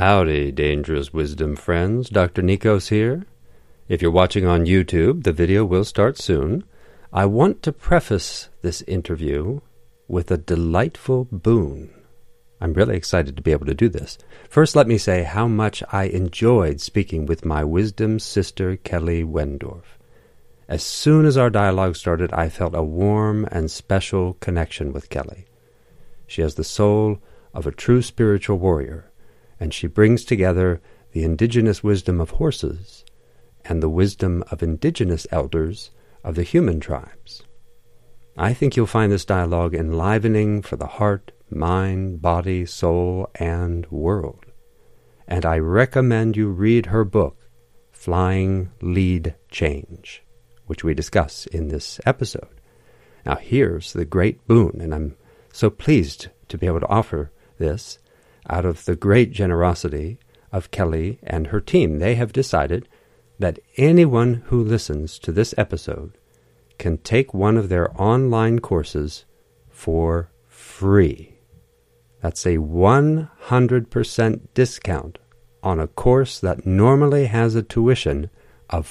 Howdy, Dangerous Wisdom friends. Dr. Nikos here. If you're watching on YouTube, the video will start soon. I want to preface this interview with a delightful boon. I'm really excited to be able to do this. First, let me say how much I enjoyed speaking with my wisdom sister, Kelly Wendorf. As soon as our dialogue started, I felt a warm and special connection with Kelly. She has the soul of a true spiritual warrior, and she brings together the indigenous wisdom of horses and the wisdom of indigenous elders of the human tribes. I think you'll find this dialogue enlivening for the heart, mind, body, soul, and world. And I recommend you read her book, Flying Lead Change, which we discuss in this episode. Now here's the great boon, and I'm so pleased to be able to offer this out of the great generosity of Kelly and her team. They have decided that anyone who listens to this episode can take one of their online courses for free. That's a 100% discount on a course that normally has a tuition of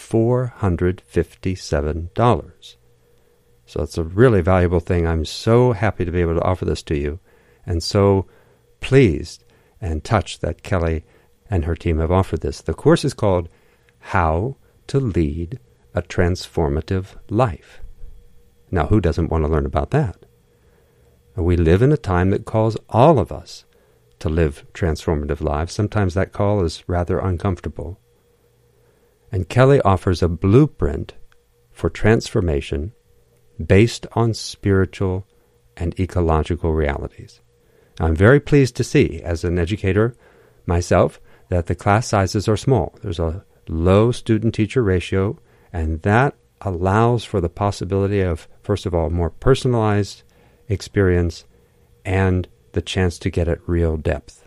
$457. So it's a really valuable thing. I'm so happy to be able to offer this to you, and so pleased and touched that Kelly and her team have offered this. The course is called How to Lead a Transformative Life. Now, who doesn't want to learn about that? We live in a time that calls all of us to live transformative lives. Sometimes that call is rather uncomfortable. And Kelly offers a blueprint for transformation based on spiritual and ecological realities. I'm very pleased to see, as an educator myself, that the class sizes are small. There's a low student-teacher ratio, and that allows for the possibility of, first of all, more personalized experience and the chance to get at real depth.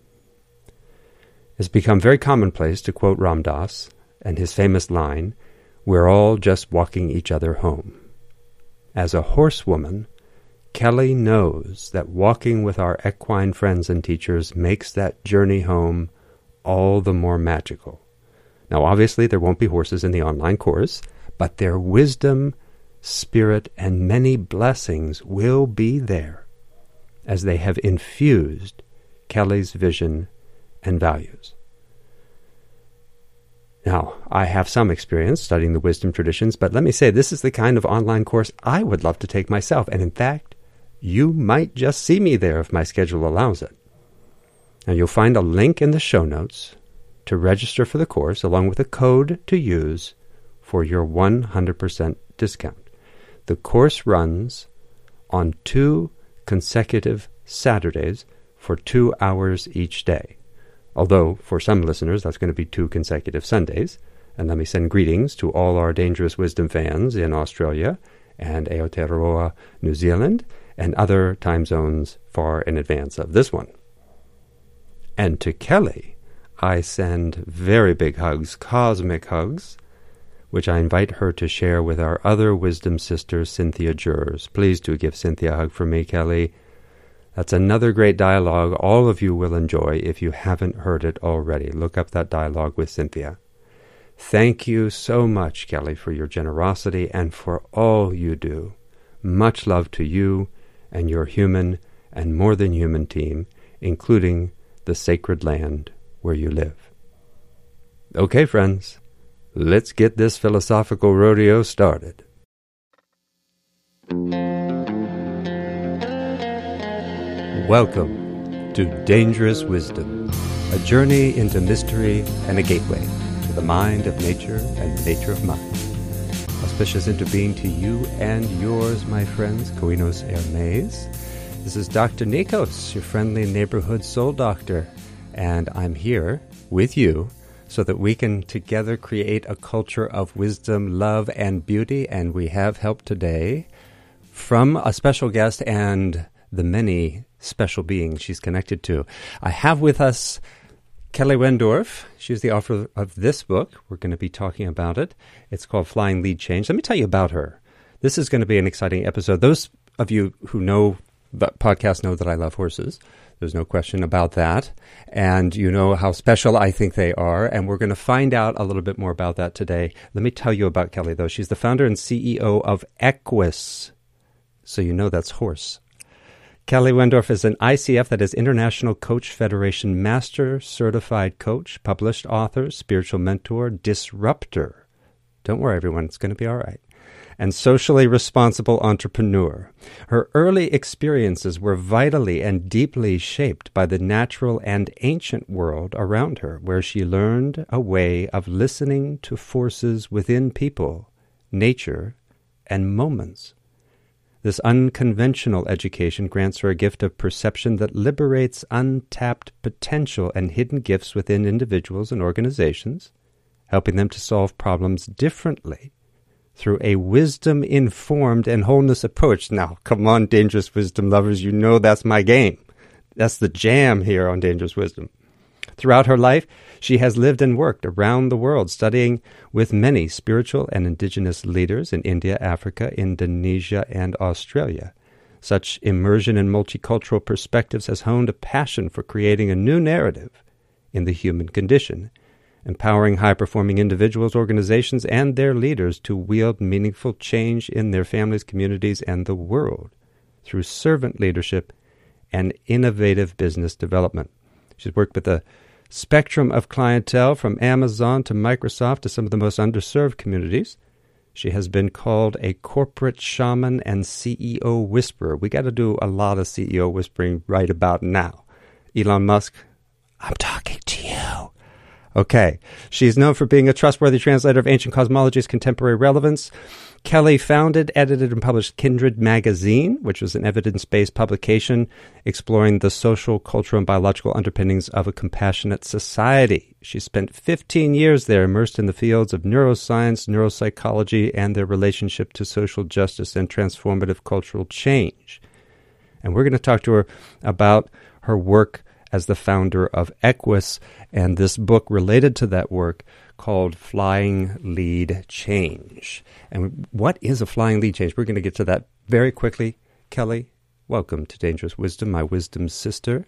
It's become very commonplace to quote Ram Dass and his famous line, "We're all just walking each other home." As a horsewoman, Kelly knows that walking with our equine friends and teachers makes that journey home all the more magical. Now, obviously, there won't be horses in the online course, but their wisdom, spirit, and many blessings will be there as they have infused Kelly's vision and values. Now, I have some experience studying the wisdom traditions, but let me say this is the kind of online course I would love to take myself, and in fact, you might just see me there if my schedule allows it. Now, you'll find a link in the show notes to register for the course, along with a code to use for your 100% discount. The course runs on 2 consecutive Saturdays for 2 hours each day. Although, for some listeners, that's going to be 2 consecutive Sundays. And let me send greetings to all our Dangerous Wisdom fans in Australia and Aotearoa, New Zealand, and other time zones far in advance of this one. And to Kelly, I send very big hugs, cosmic hugs, which I invite her to share with our other wisdom sister, Cynthia Jers. Please do give Cynthia a hug for me, Kelly. That's another great dialogue all of you will enjoy if you haven't heard it already. Look up that dialogue with Cynthia. Thank you so much, Kelly, for your generosity and for all you do. Much love to you and your human and more than human team, including the sacred land where you live. Okay, friends, let's get this philosophical rodeo started. Welcome to Dangerous Wisdom, a journey into mystery and a gateway to the mind of nature and the nature of mind. Auspicious interbeing to you and yours, my friends, Koinos Hermes. This is Dr. Nikos, your friendly neighborhood soul doctor, and I'm here with you so that we can together create a culture of wisdom, love, and beauty, and we have help today from a special guest and the many special beings she's connected to. I have with us Kelly Wendorf. She's the author of this book. We're going to be talking about it. It's called Flying Lead Change. Let me tell you about her. This is going to be an exciting episode. Those of you who know the podcast know that I love horses. There's no question about that. And you know how special I think they are. And we're going to find out a little bit more about that today. Let me tell you about Kelly, though. She's the founder and CEO of Equus. So you know that's horse. Kelly Wendorf is an ICF, that is International Coach Federation Master Certified Coach, published author, spiritual mentor, disruptor. Don't worry, everyone. It's going to be all right. And socially responsible entrepreneur. Her early experiences were vitally and deeply shaped by the natural and ancient world around her, where she learned a way of listening to forces within people, nature, and moments. This unconventional education grants her a gift of perception that liberates untapped potential and hidden gifts within individuals and organizations, helping them to solve problems differently through a wisdom-informed and wholeness approach. Now, come on, Dangerous Wisdom lovers, you know that's my game. That's the jam here on Dangerous Wisdom. Throughout her life, she has lived and worked around the world, studying with many spiritual and indigenous leaders in India, Africa, Indonesia, and Australia. Such immersion in multicultural perspectives has honed a passion for creating a new narrative in the human condition, empowering high-performing individuals, organizations, and their leaders to wield meaningful change in their families, communities, and the world through servant leadership and innovative business development. She's worked with a spectrum of clientele, from Amazon to Microsoft to some of the most underserved communities. She has been called a corporate shaman and CEO whisperer. We got to do a lot of CEO whispering right about now. Elon Musk, I'm talking to you. Okay. She's known for being a trustworthy translator of ancient cosmology's contemporary relevance. Kelly founded, edited, and published Kindred Magazine, which was an evidence-based publication exploring the social, cultural, and biological underpinnings of a compassionate society. She spent 15 years there, immersed in the fields of neuroscience, neuropsychology, and their relationship to social justice and transformative cultural change. And we're going to talk to her about her work as the founder of Equus, and this book related to that work called Flying Lead Change. And what is a flying lead change? We're going to get to that very quickly. Kelly, welcome to Dangerous Wisdom, my wisdom sister.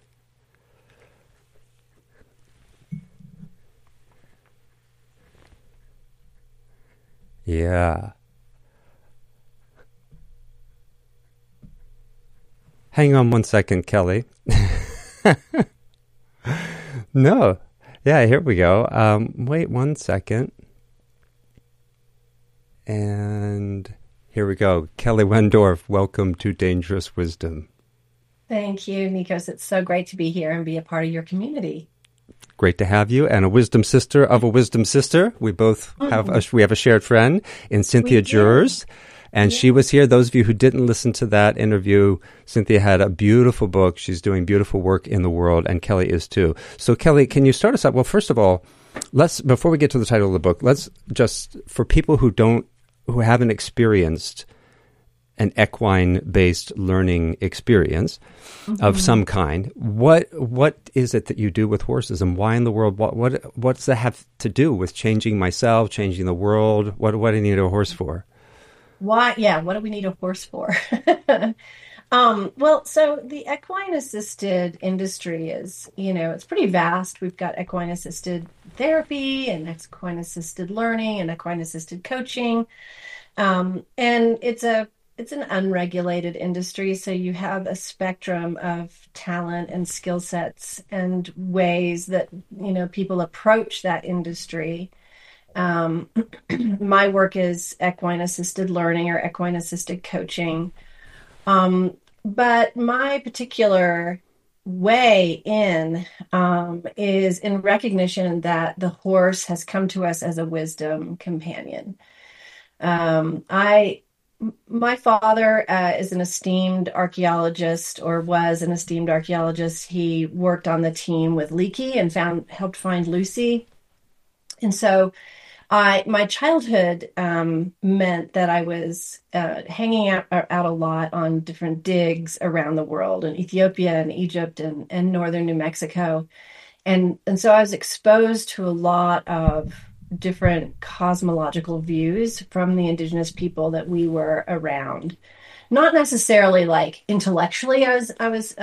Yeah. Hang on one second, Kelly. No. Yeah, here we go. Wait 1 second. And here we go. Kelly Wendorf, welcome to Dangerous Wisdom. Thank you, Nikos. It's so great to be here and be a part of your community. Great to have you, and a wisdom sister of a wisdom sister. We both have a shared friend in Cynthia Jurors. And she was here. Those of you who didn't listen to that interview, Cynthia had a beautiful book. She's doing beautiful work in the world, and Kelly is too. So, Kelly, can you start us up? Well, first of all, before we get to the title of the book, let's just, for people who haven't experienced an equine-based learning experience of some kind, what is it that you do with horses, and why in the world? What does that have to do with changing myself, changing the world? What do I need a horse for? Why? Yeah. What do we need a horse for? Well, so the equine assisted industry is, it's pretty vast. We've got equine assisted therapy and equine assisted learning and equine assisted coaching. And it's an unregulated industry. So you have a spectrum of talent and skill sets and ways that, people approach that industry. My work is equine assisted learning or equine assisted coaching. But my particular way in is in recognition that the horse has come to us as a wisdom companion. My father is an esteemed archaeologist, or was an esteemed archaeologist. He worked on the team with Leakey and helped find Lucy. And so my childhood meant that I was hanging out a lot on different digs around the world, in Ethiopia and Egypt and northern New Mexico. And so I was exposed to a lot of different cosmological views from the indigenous people that we were around. Not necessarily like intellectually I was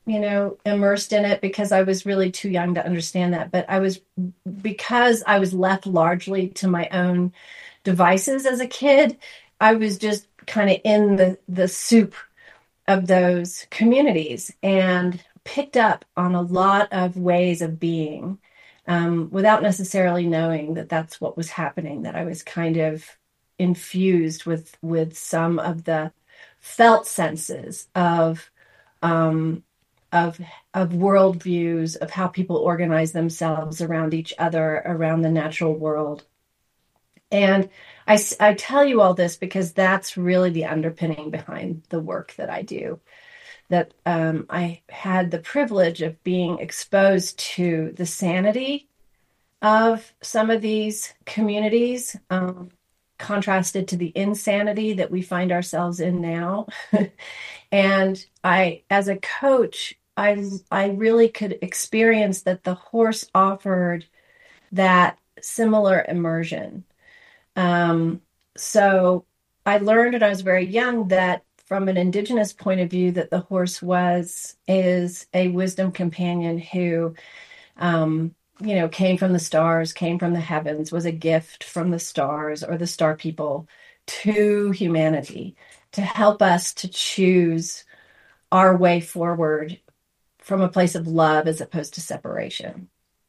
immersed in it because I was really too young to understand that. But because I was left largely to my own devices as a kid, I was just kind of in the soup of those communities and picked up on a lot of ways of being, without necessarily knowing that that's what was happening, that I was kind of infused with some of the felt senses um, of of worldviews, of how people organize themselves around each other, around the natural world. And I tell you all this because that's really the underpinning behind the work that I do. That I had the privilege of being exposed to the sanity of some of these communities, contrasted to the insanity that we find ourselves in now. And as a coach, I really could experience that the horse offered that similar immersion. Um, so I learned when I was very young that from an indigenous point of view, that the horse is a wisdom companion who, came from the stars, came from the heavens, was a gift from the stars or the star people to humanity to help us to choose our way forward from a place of love as opposed to separation.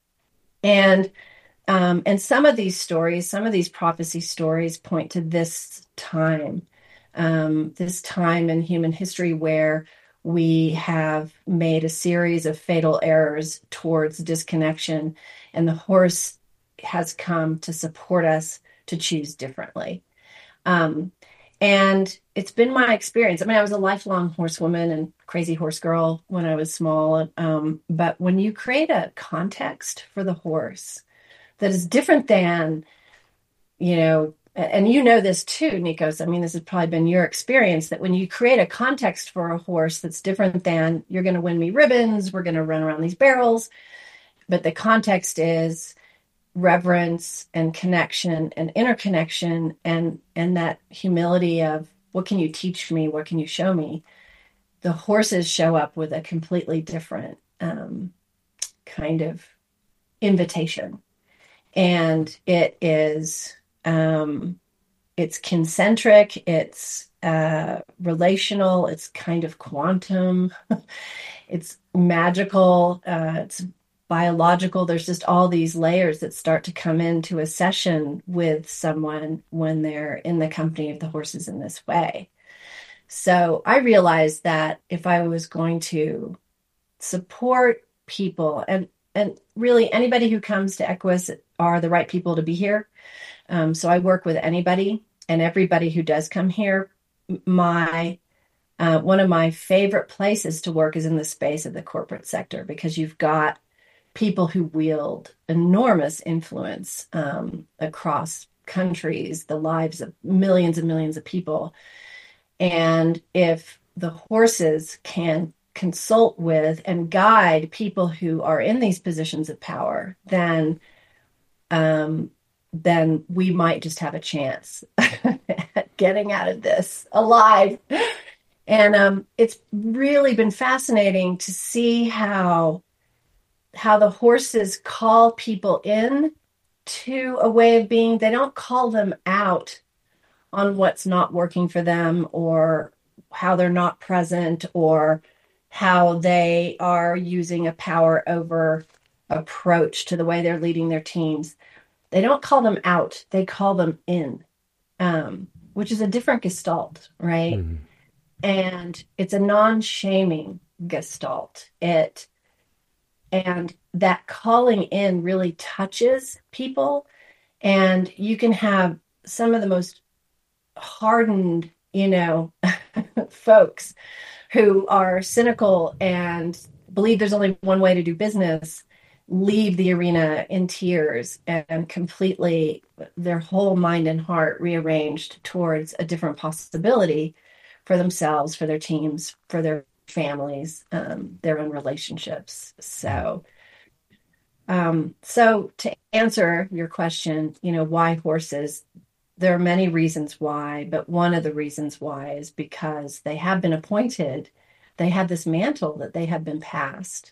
And some of these stories, some of these prophecy stories point to this time in human history where we have made a series of fatal errors towards disconnection, and the horse has come to support us to choose differently. Um, and it's been my experience. I mean, I was a lifelong horsewoman and crazy horse girl when I was small. But when you create a context for the horse that is different than, and you know this too, Nikos. I mean, this has probably been your experience that when you create a context for a horse that's different than you're going to win me ribbons, we're going to run around these barrels, but the context is reverence and connection and interconnection and that humility of what can you teach me, what can you show me. The horses show up with a completely different kind of invitation, and it's concentric, it's relational, it's kind of quantum, it's magical, it's biological. There's just all these layers that start to come into a session with someone when they're in the company of the horses in this way. So I realized that if I was going to support people, and really anybody who comes to Equus are the right people to be here. So I work with anybody and everybody who does come here. My one of my favorite places to work is in the space of the corporate sector, because you've got people who wield enormous influence across countries, the lives of millions and millions of people. And if the horses can consult with and guide people who are in these positions of power, then we might just have a chance at getting out of this alive. And it's really been fascinating to see how the horses call people in to a way of being. They don't call them out on what's not working for them, or how they're not present, or how they are using a power over approach to the way they're leading their teams. They don't call them out, they call them in, which is a different gestalt, right? Mm-hmm. And it's a non-shaming gestalt. And that calling in really touches people. And you can have some of the most hardened, folks who are cynical and believe there's only one way to do business leave the arena in tears and completely their whole mind and heart rearranged towards a different possibility for themselves, for their teams, for their families, their own relationships. So to answer your question, why horses? There are many reasons why, but one of the reasons why is because they have been appointed They had this mantle that they have been passed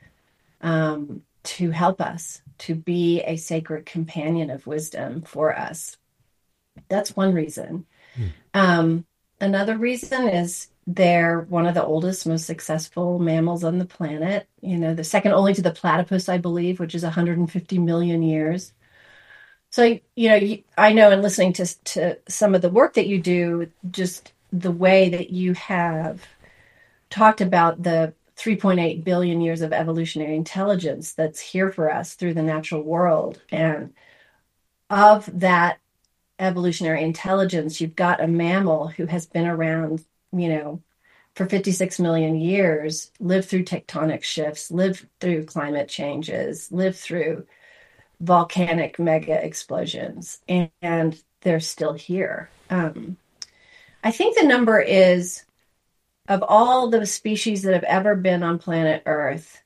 to help us, to be a sacred companion of wisdom for us. That's one reason. Another reason is they're one of the oldest, most successful mammals on the planet. You know, the second only to the platypus, I believe, which is 150 million years. So, I know in listening to some of the work that you do, just the way that you have talked about the 3.8 billion years of evolutionary intelligence that's here for us through the natural world. And of that evolutionary intelligence, you've got a mammal who has been around, for 56 million years, lived through tectonic shifts, lived through climate changes, lived through volcanic mega explosions, and they're still here. I think the number is, of all the species that have ever been on planet Earth,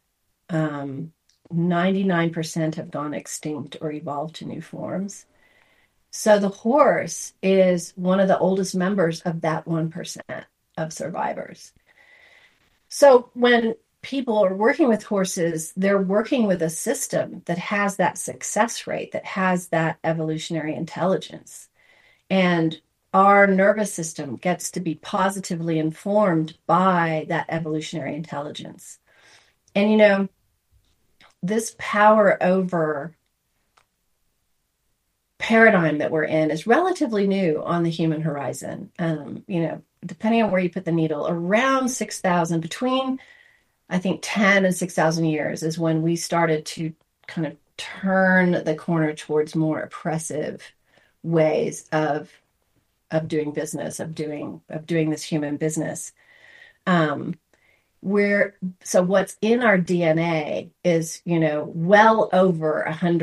99% have gone extinct or evolved to new forms. So the horse is one of the oldest members of that 1% of survivors. So when people are working with horses, they're working with a system that has that success rate, that has that evolutionary intelligence. And our nervous system gets to be positively informed by that evolutionary intelligence. And, this power over paradigm that we're in is relatively new on the human horizon. Depending on where you put the needle, around 6,000, between I think 10 and 6,000 years is when we started to kind of turn the corner towards more oppressive ways of doing business, of doing this human business. So what's in our DNA is, well over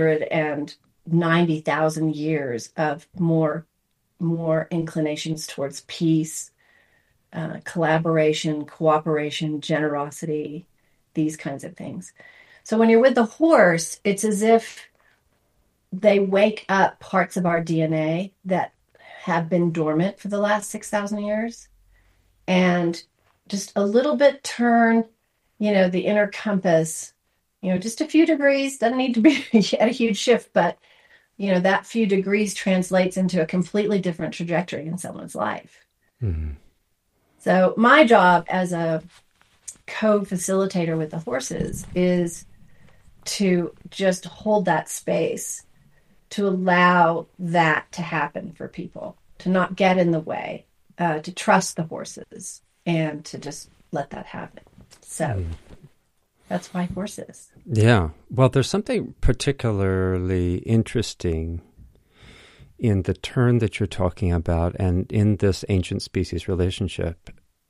190,000 years of more inclinations towards peace, collaboration, cooperation, generosity, these kinds of things. So when you're with the horse, it's as if they wake up parts of our DNA that have been dormant for the last 6,000 years, and just a little bit turn, the inner compass, just a few degrees, doesn't need to be a huge shift, but, that few degrees translates into a completely different trajectory in someone's life. Mm-hmm. So my job as a co-facilitator with the horses is to just hold that space, to allow that to happen for people, to not get in the way, to trust the horses, and to just let that happen. So that's why horses. Yeah. Well, there's something particularly interesting in the turn that you're talking about, and in this ancient species relationship.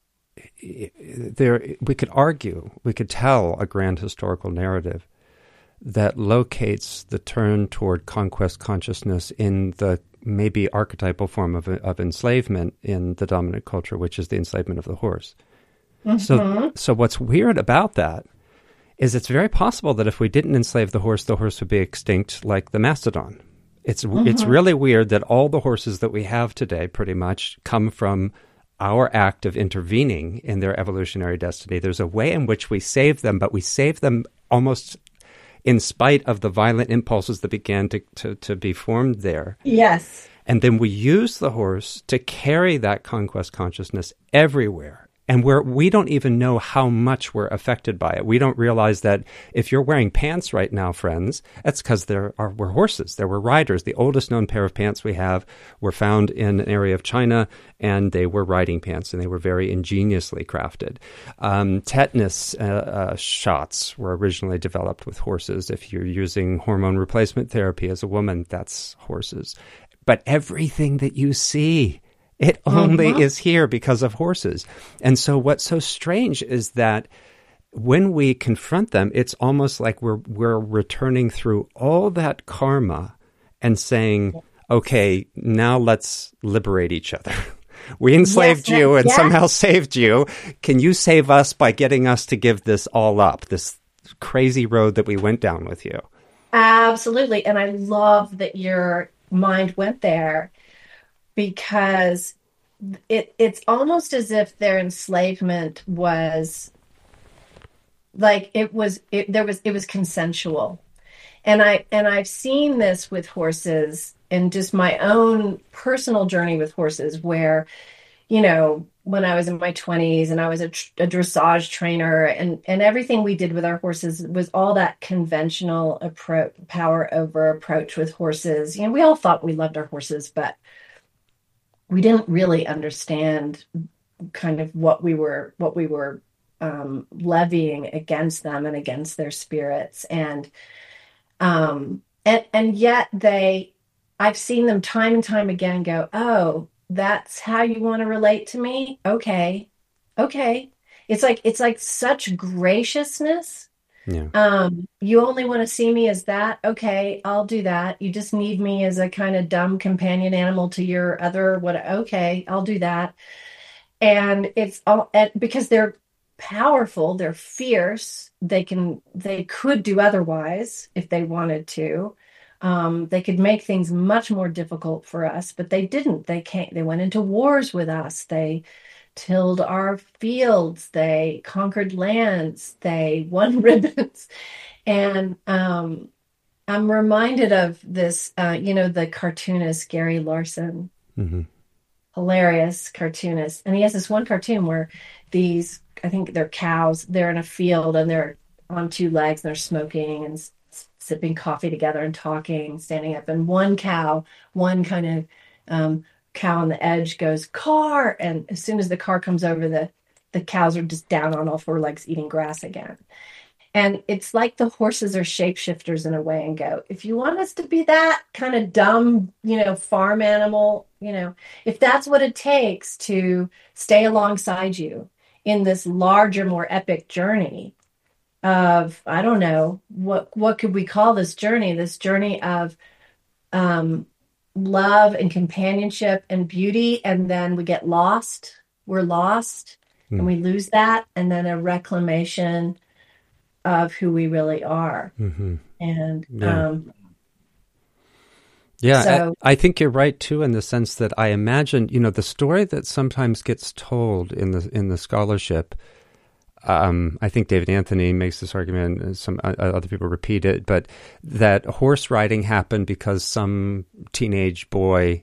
We could argue, we could tell a grand historical narrative that locates the turn toward conquest consciousness in the maybe archetypal form of enslavement in the dominant culture, which is the enslavement of the horse. Mm-hmm. So what's weird about that is it's very possible that if we didn't enslave the horse would be extinct like the mastodon. It's really weird that all the horses that we have today pretty much come from our act of intervening in their evolutionary destiny. There's a way in which we save them, but we save them almost in spite of the violent impulses that began to be formed there. Yes. And then we use the horse to carry that conquest consciousness everywhere. And we don't even know how much we're affected by it. We don't realize that if you're wearing pants right now, friends, that's because we're horses. There were riders. The oldest known pair of pants we have were found in an area of China, and they were riding pants, and they were very ingeniously crafted. Tetanus shots were originally developed with horses. If you're using hormone replacement therapy as a woman, that's horses. But everything that you see, it only is here because of horses. And so what's so strange is that when we confront them, it's almost like we're returning through all that karma and saying, okay, now let's liberate each other. We enslaved you and somehow saved you. Can you save us by getting us to give this all up, this crazy road that we went down with you? Absolutely. And I love that your mind went there, because it's almost as if their enslavement was like it was consensual. And I've seen this with horses and just my own personal journey with horses where, when I was in my 20s and I was a dressage trainer and everything we did with our horses was all that conventional approach, power over approach with horses. We all thought we loved our horses, but we didn't really understand kind of what we were levying against them and against their spirits. And yet I've seen them time and time again go, oh, that's how you want to relate to me? Okay. Okay. It's like such graciousness. Yeah. You only want to see me as that. Okay, I'll do that. You just need me as a kind of dumb companion animal to your other what? Okay, I'll do that. And it's all because they're powerful, they're fierce, they could do otherwise if they wanted to. They could make things much more difficult for us, but they didn't. They went into wars with us. They tilled our fields, they conquered lands, they won ribbons. And I'm reminded of this, the cartoonist Gary Larson, Hmm. hilarious cartoonist. And he has this one cartoon where I think they're cows, they're in a field and they're on two legs and they're smoking and sipping coffee together and talking, standing up. And one kind of cow on the edge goes, car. And as soon as the car comes over, the cows are just down on all four legs eating grass again. And it's like the horses are shapeshifters in a way and go, if you want us to be that kind of dumb, farm animal, if that's what it takes to stay alongside you in this larger, more epic journey of, I don't know, what could we call this journey? This journey of love and companionship and beauty. And then we get lost. We're lost and we lose that. And then a reclamation of who we really are. Hmm. And Yeah. Yeah, so I think you're right too, in the sense that I imagine, the story that sometimes gets told in the scholarship. I think David Anthony makes this argument, and some other people repeat it, but that horse riding happened because some teenage boy,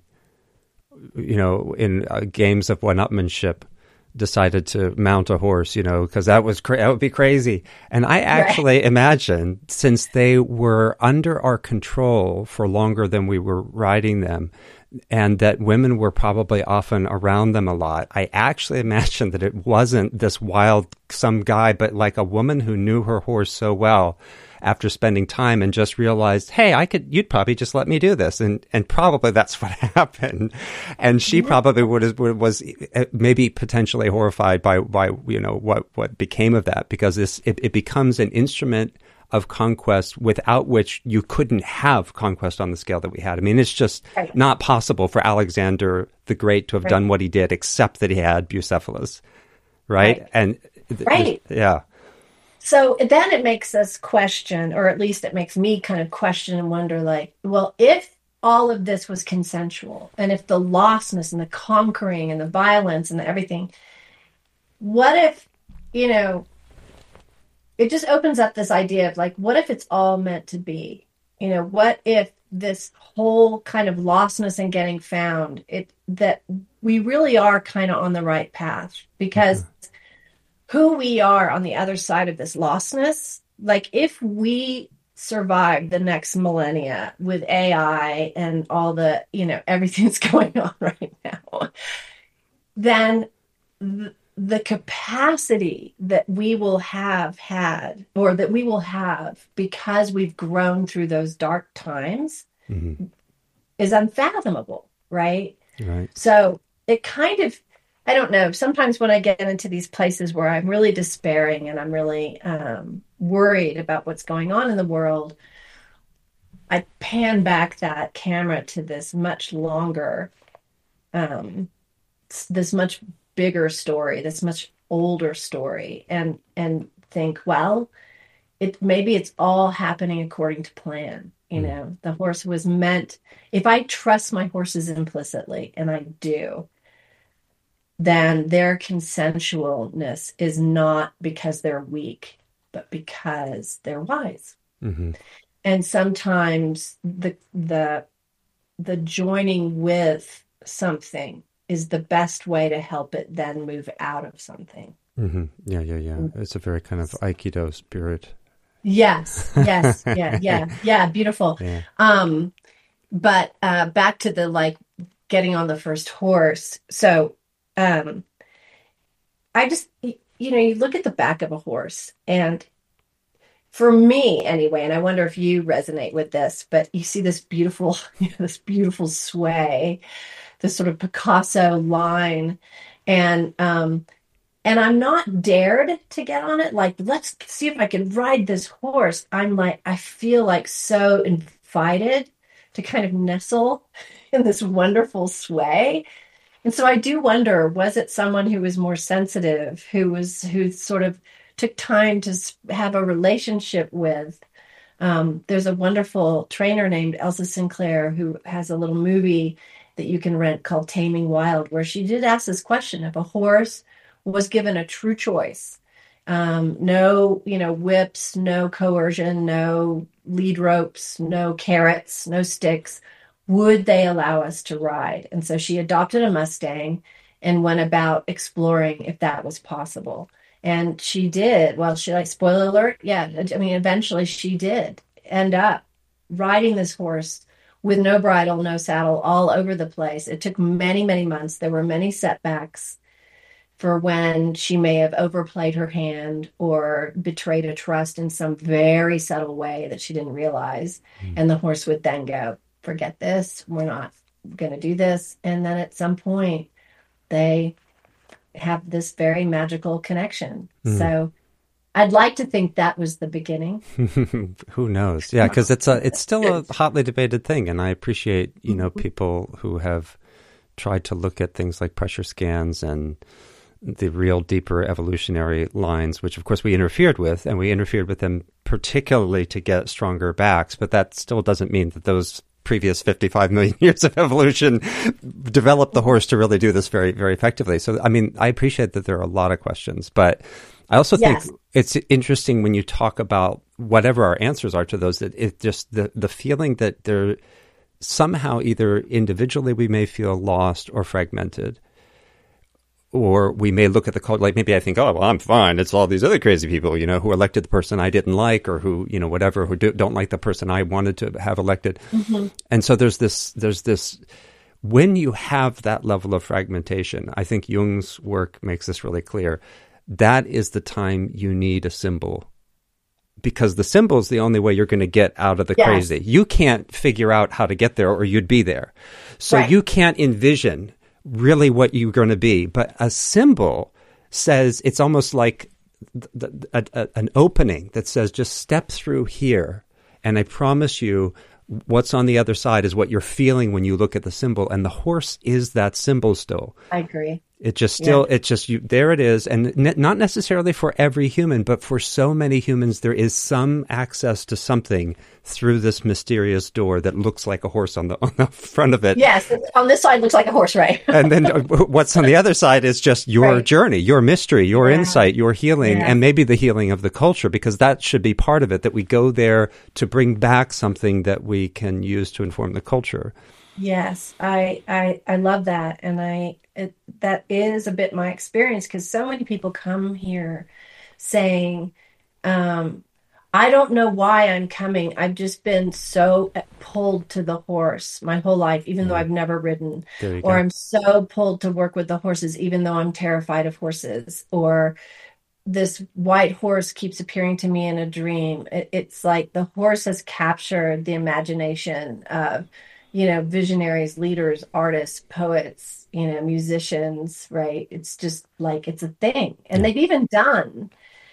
in games of one-upmanship, decided to mount a horse, because that would be crazy. And I actually right. imagine, since they were under our control for longer than we were riding them, and that women were probably often around them a lot, I actually imagine that it wasn't this wild some guy, but like a woman who knew her horse so well after spending time and just realized, hey, you'd probably just let me do this. And probably that's what happened. And she probably was maybe potentially horrified by what became of that, because it becomes an instrument of conquest without which you couldn't have conquest on the scale that we had. I mean, it's just Right. not possible for Alexander the Great to have Right. done what he did, except that he had Bucephalus, right? Right. And Right. yeah. So then it makes us question, or at least it makes me kind of question and wonder, like, well, if all of this was consensual, and if the lostness and the conquering and the violence and the everything, what if, you know, it just opens up this idea of like, what if it's all meant to be? What if this whole kind of lostness and getting found, that we really are kind of on the right path, because who we are on the other side of this lostness, like if we survive the next millennia with AI and all the, everything that's going on right now, then the capacity that we will have had, or that we will have because we've grown through those dark times, Mm-hmm. is unfathomable, right? Right. So it kind of, I don't know, sometimes when I get into these places where I'm really despairing and I'm really worried about what's going on in the world, I pan back that camera to this much longer, this much bigger story, this much older story, and think, well, maybe it's all happening according to plan. The horse was meant, if I trust my horses implicitly, and I do, then their consensualness is not because they're weak, but because they're wise. Mm-hmm. And sometimes the joining with something is the best way to help it then move out of something. Mm-hmm. Yeah. It's a very kind of Aikido spirit. Yes, yeah, beautiful. Yeah. But back to the like getting on the first horse. So I just, you look at the back of a horse, and for me anyway, and I wonder if you resonate with this, but you see this beautiful, this beautiful sway, this sort of Picasso line, and I'm not dared to get on it. Like, let's see if I can ride this horse. I'm like, I feel like so invited to kind of nestle in this wonderful sway. And so I do wonder, was it someone who was more sensitive, who sort of took time to have a relationship with? There's a wonderful trainer named Elsa Sinclair who has a little movie that you can rent called Taming Wild, where she did ask this question: if a horse was given a true choice, no, whips, no coercion, no lead ropes, no carrots, no sticks, would they allow us to ride? And so she adopted a Mustang and went about exploring if that was possible. And she did. Well, spoiler alert, yeah, I mean, eventually she did end up riding this horse with no bridle, no saddle, all over the place. It took many, many months. There were many setbacks for when she may have overplayed her hand or betrayed a trust in some very subtle way that she didn't realize. And the horse would then go, forget this, we're not going to do this. And then at some point, they have this very magical connection. So I'd like to think that was the beginning. Who knows? Yeah, because it's still a hotly debated thing. And I appreciate, people who have tried to look at things like pressure scans and the real deeper evolutionary lines, which of course we interfered with, and we interfered with them particularly to get stronger backs. But that still doesn't mean that those previous 55 million years of evolution developed the horse to really do this very, very effectively. So, I mean, I appreciate that there are a lot of questions, but I also think it's interesting when you talk about whatever our answers are to those, that it just the feeling that they're somehow either individually we may feel lost or fragmented, or we may look at the culture, like maybe I think, oh, well, I'm fine. It's all these other crazy people, who elected the person I didn't like, or who, whatever, who don't like the person I wanted to have elected. Mm-hmm. And so there's this, when you have that level of fragmentation, I think Jung's work makes this really clear. That is the time you need a symbol, because the symbol is the only way you're going to get out of the crazy. You can't figure out how to get there, or you'd be there. So you can't envision really what you're going to be. But a symbol says, it's almost like an opening that says, just step through here. And I promise you, what's on the other side is what you're feeling when you look at the symbol. And the horse is that symbol still. I agree. It just still, it's just, there it is. And not necessarily for every human, but for so many humans, there is some access to something through this mysterious door that looks like a horse on the front of it. Yes, on this side looks like a horse, right? And then what's on the other side is just your journey, your mystery, your insight, your healing, and maybe the healing of the culture, because that should be part of it, that we go there to bring back something that we can use to inform the culture. Yes, I love that. And that is a bit my experience, because so many people come here saying, I don't know why I'm coming. I've just been so pulled to the horse my whole life, even though I've never ridden. Or I'm so pulled to work with the horses, even though I'm terrified of horses. Or this white horse keeps appearing to me in a dream. It's like the horse has captured the imagination of, visionaries, leaders, artists, poets, musicians, right? It's just like, it's a thing. And they've even done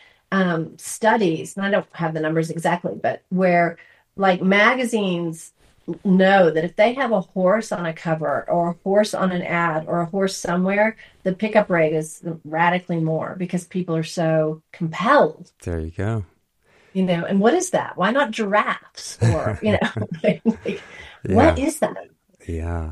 studies, and I don't have the numbers exactly, but where like magazines know that if they have a horse on a cover or a horse on an ad or a horse somewhere, the pickup rate is radically more, because people are so compelled. There you go. And what is that? Why not giraffes? Or, what is that? Yeah.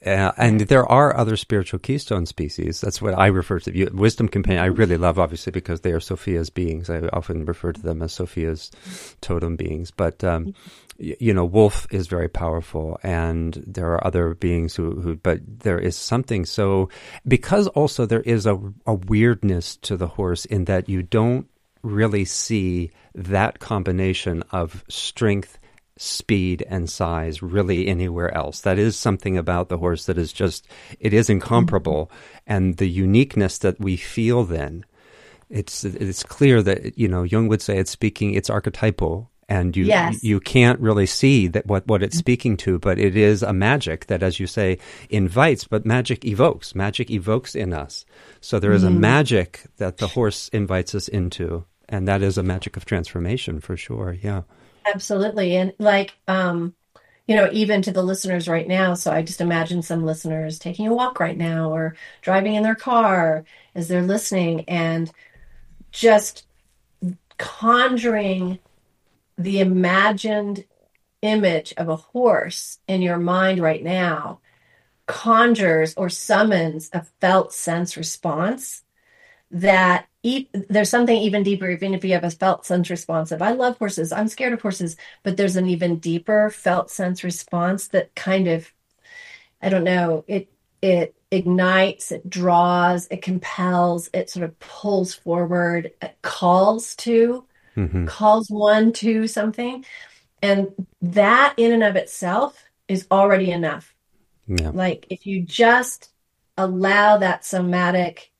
And there are other spiritual keystone species. That's what I refer to. Wisdom companion, I really love, obviously, because they are Sophia's beings. I often refer to them as Sophia's totem beings. But, wolf is very powerful, and there are other beings but there is something so, because also there is a weirdness to the horse in that you don't really see that combination of strength, speed, and size really anywhere else. That is something about the horse that is it is incomparable. And the uniqueness that we feel then, it's clear that, Jung would say it's archetypal, and you can't really see that what it's speaking to, but it is a magic that, as you say, invites, but magic evokes in us. So there is a magic that the horse invites us into, and that is a magic of transformation for sure. Yeah. Absolutely. And even to the listeners right now. So I just imagine some listeners taking a walk right now or driving in their car as they're listening and just conjuring the imagined image of a horse in your mind right now conjures or summons a felt sense response that there's something even deeper. Even if you have a felt sense response of, I love horses, I'm scared of horses, but there's an even deeper felt sense response that kind of, I don't know, it ignites, it draws, it compels, it sort of pulls forward, it calls one to something. And that in and of itself is already enough. Yeah. Like if you just allow that somatic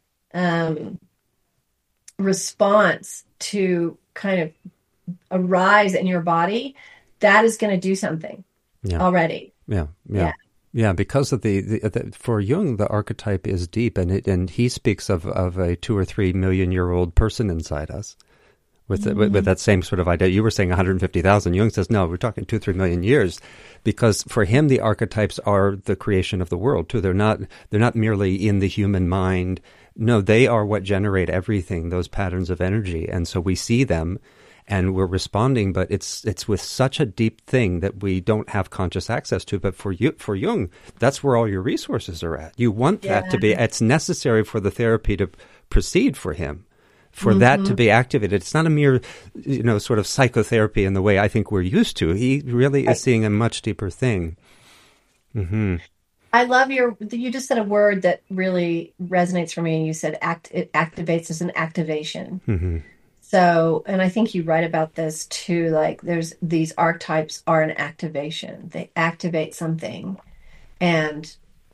response to kind of arise in your body, that is going to do something already. Yeah, because of for Jung, the archetype is deep, and he speaks of a 2 or 3 million year old person inside us. With that same sort of idea. You were saying 150,000. Jung says, no, we're talking 2-3 million years, because for him, the archetypes are the creation of the world too. They're not merely in the human mind. No, they are what generate everything, those patterns of energy. And so we see them and we're responding, but it's with such a deep thing that we don't have conscious access to. But for Jung, that's where all your resources are at. You want that to be, it's necessary for the therapy to proceed for him. For that to be activated. It's not a mere, sort of psychotherapy in the way I think we're used to. He really is seeing a much deeper thing. Mm-hmm. I love you just said a word that really resonates for me. And you said it activates as an activation. Mm-hmm. So, and I think you write about this too, like these archetypes are an activation. They activate something, and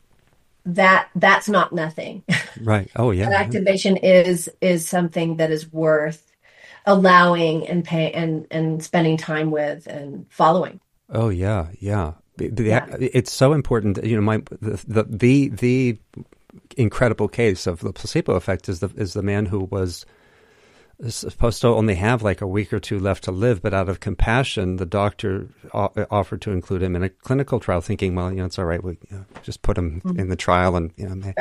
that's not nothing. Right. Oh yeah. Activation is something that is worth allowing and pay and spending time with and following. Oh yeah. It's so important. The incredible case of the placebo effect is the man who was supposed to only have like a week or two left to live, but out of compassion, the doctor offered to include him in a clinical trial, thinking, well, it's all right, we just put him in the trial, and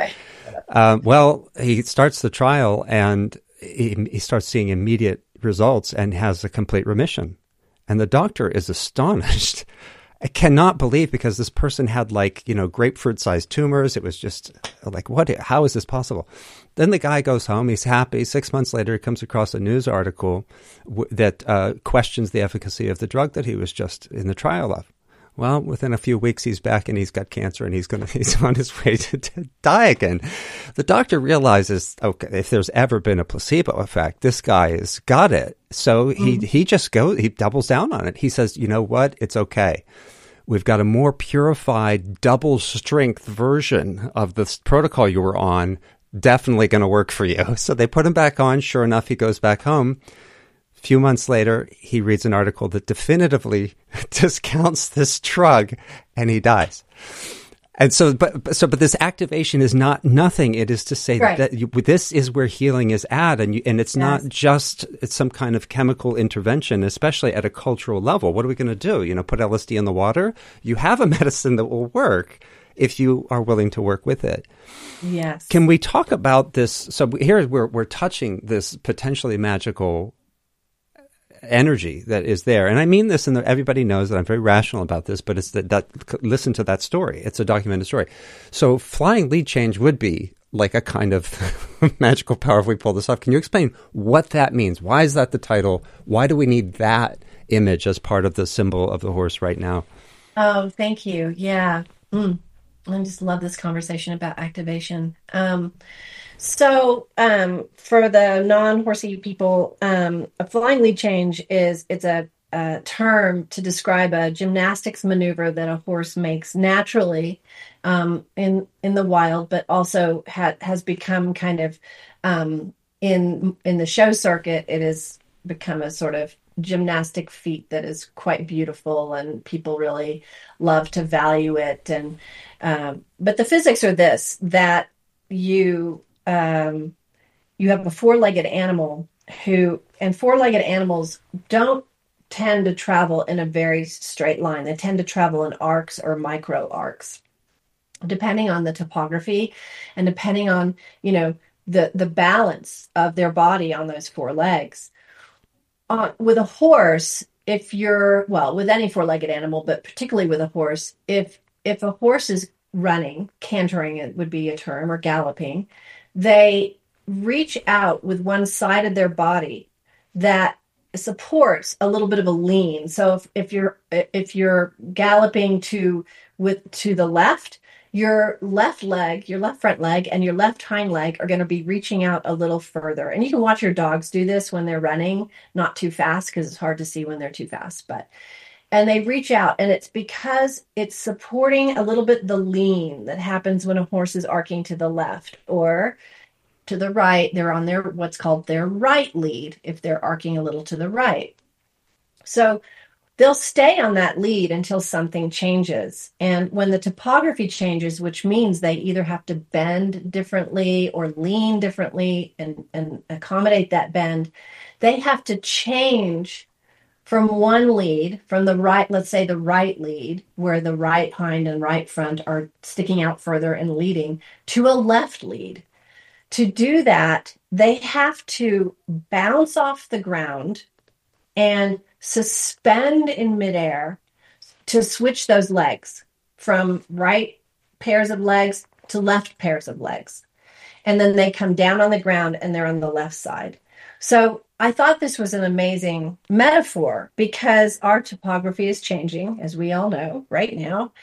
well, he starts the trial and he starts seeing immediate results and has a complete remission, and the doctor is astonished. I cannot believe, because this person had grapefruit-sized tumors. It was just like, how is this possible? Then the guy goes home. He's happy. 6 months later, he comes across a news article that questions the efficacy of the drug that he was just in the trial of. Well, within a few weeks, he's back and he's got cancer and he's on his way to die again. The doctor realizes, okay, if there's ever been a placebo effect, this guy has got it. So he doubles down on it. He says, you know what? It's okay. We've got a more purified, double strength version of this protocol you were on. Definitely going to work for you. So they put him back on. Sure enough, he goes back home. A few months later, he reads an article that definitively discounts this drug, and he dies. And but this activation is not nothing. It is to say that this is where healing is at, and it's not just some kind of chemical intervention, especially at a cultural level. What are we going to do? Put LSD in the water? You have a medicine that will work if you are willing to work with it. Yes. Can we talk about this? So here we're touching this potentially magical energy that is there. And I mean this, and everybody knows that I'm very rational about this, but it's that listen to that story. It's a documented story. So flying lead change would be like a kind of magical power if we pull this off. Can you explain what that means? Why is that the title? Why do we need that image as part of the symbol of the horse right now? Oh, thank you. Yeah. I just love this conversation about activation. For the non-horsey people, a flying lead change it's a term to describe a gymnastics maneuver that a horse makes naturally in the wild, but also has become kind of in the show circuit. It has become a sort of gymnastic feat that is quite beautiful, and people really love to value it. And but the physics are this: that you have a four-legged animal and four-legged animals don't tend to travel in a very straight line. They tend to travel in arcs or micro arcs, depending on the topography and depending on, the balance of their body on those four legs. With a horse, with any four-legged animal, but particularly with a horse, if a horse is running, cantering, it would be a term, or galloping, they reach out with one side of their body that supports a little bit of a lean. So if you're galloping to the left, your left leg, your left front leg, and your left hind leg are going to be reaching out a little further. And you can watch your dogs do this when they're running, not too fast, because it's hard to see when they're too fast, and they reach out, and it's because it's supporting a little bit the lean that happens when a horse is arcing to the left or to the right. They're on what's called their right lead if they're arcing a little to the right. So they'll stay on that lead until something changes. And when the topography changes, which means they either have to bend differently or lean differently and accommodate that bend, they have to change from one lead, from the right, let's say the right lead, where the right hind and right front are sticking out further and leading, to a left lead. To do that, they have to bounce off the ground and suspend in midair to switch those legs from right pairs of legs to left pairs of legs. And then they come down on the ground and they're on the left side. So I thought this was an amazing metaphor because our topography is changing, as we all know right now.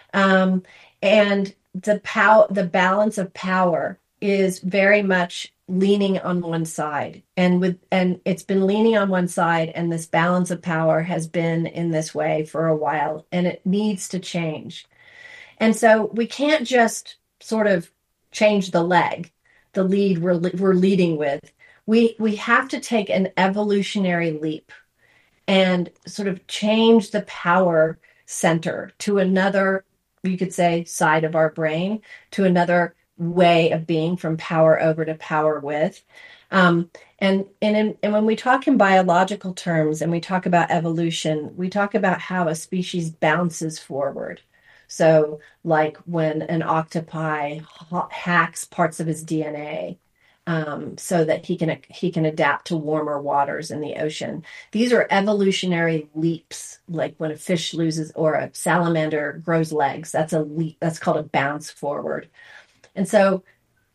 And the balance of power is very much leaning on one side, and it's been leaning on one side, and this balance of power has been in this way for a while, and it needs to change. And so we can't just sort of change the lead we're leading with. We have to take an evolutionary leap and sort of change the power center to another, you could say, side of our brain, to another way of being, from power over to power with. And when we talk in biological terms and we talk about evolution, we talk about how a species bounces forward. So like when an octopi hacks parts of his DNA so that he can adapt to warmer waters in the ocean. These are evolutionary leaps, like when a fish loses, or a salamander grows legs. That's a leap. That's called a bounce forward. And so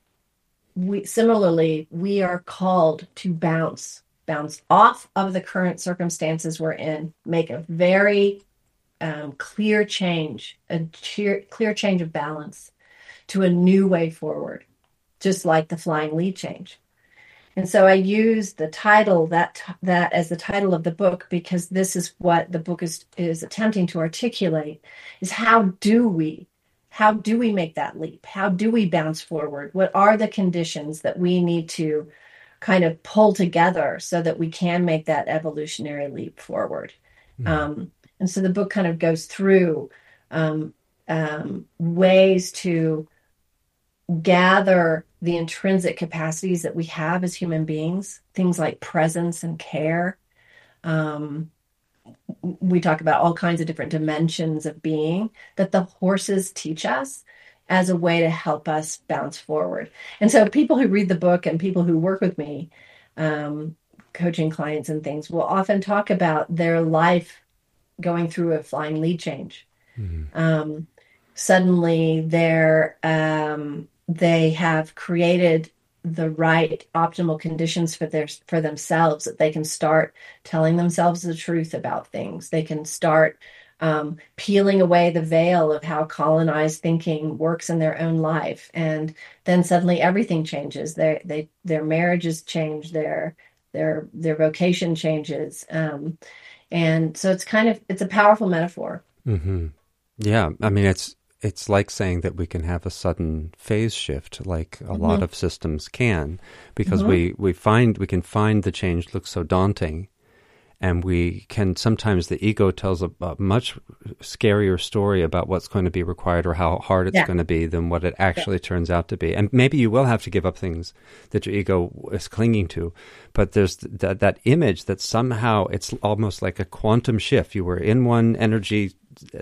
we are called to bounce off of the current circumstances we're in, make a very clear change, clear change of balance to a new way forward, just like the flying lead change. And so I use the title that as the title of the book, because this is what the book is attempting to articulate, is how do we make that leap? How do we bounce forward? What are the conditions that we need to kind of pull together so that we can make that evolutionary leap forward? Mm-hmm. And so the book kind of goes through ways to gather the intrinsic capacities that we have as human beings, things like presence and care. We talk about all kinds of different dimensions of being that the horses teach us as a way to help us bounce forward. And so people who read the book and people who work with me kind coaching clients and things will often talk about their life going through a flying lead change. Mhm. Suddenly they have created the right optimal conditions for themselves, that they can start telling themselves the truth about things. They can start peeling away the veil of how colonized thinking works in their own life, and then suddenly everything changes. Their marriages change, their vocation changes, and so it's a powerful metaphor. Mhm. Yeah, I mean it's like saying that we can have a sudden phase shift, like a lot Hmm. of systems can, because Hmm. we can find the change looks so daunting, and we can sometimes the ego tells a much scarier story about what's going to be required or how hard it's Yeah. going to be than what it Yeah. actually turns out to be. And maybe you will have to give up things that your ego is clinging to, but there's that image that somehow it's almost like a quantum shift. You were in one energy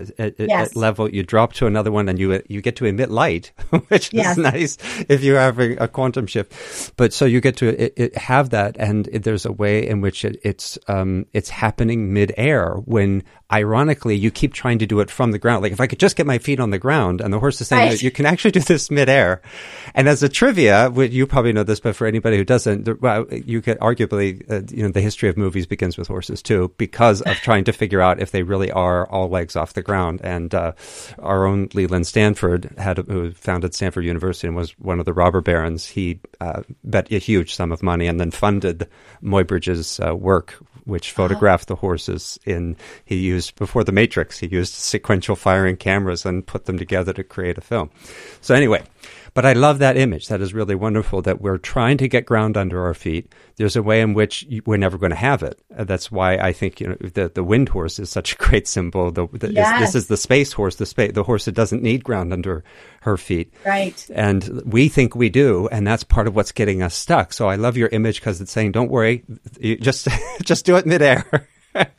at Yes. level, you drop to another one, and you get to emit light, which is Yes. nice if you're having a quantum shift. But so you get to have that, and there's a way in which it's happening midair when, ironically, you keep trying to do it from the ground. Like if I could just get my feet on the ground, and the horse is saying that Right. you can actually do this midair. And as a trivia, you probably know this, but for anybody who doesn't, well, you could arguably, the history of movies begins with horses too, because of trying to figure out if they really are all legs off the ground. And our own Leland Stanford, who founded Stanford University and was one of the robber barons, he bet a huge sum of money and then funded Muybridge's work, which photographed the horses he used, before the Matrix, he used sequential firing cameras and put them together to create a film. So anyway, but I love that image. That is really wonderful, that we're trying to get ground under our feet. There's a way in which we're never going to have it. That's why I think the wind horse is such a great symbol. This is Yes. the space horse, the horse that doesn't need ground under her feet. Right. And we think we do, and that's part of what's getting us stuck. So I love your image because it's saying, don't worry, you just just do it midair.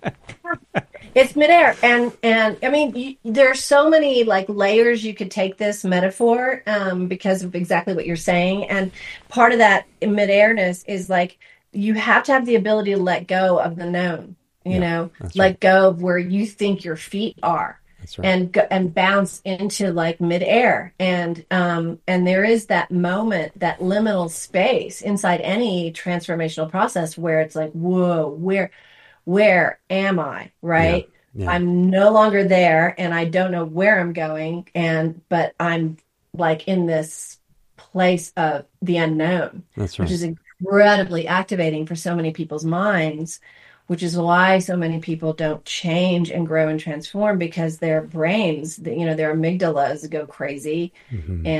It's midair, and I mean, there are so many like layers you could take this metaphor, because of exactly what you're saying. And part of that midairness is like you have to have the ability to let go of the known. Yeah, that's right. Let go of where you think your feet are, That's right. and bounce into like midair. And there is that moment, that liminal space inside any transformational process where it's like, whoa, where am I? Yeah. Right? Yeah. I'm no longer there, and I don't know where I'm going, but I'm like in this place of the unknown, That's which right. is incredibly activating for so many people's minds, which is why so many people don't change and grow and transform, because their brains, their amygdalas go crazy, Hmm.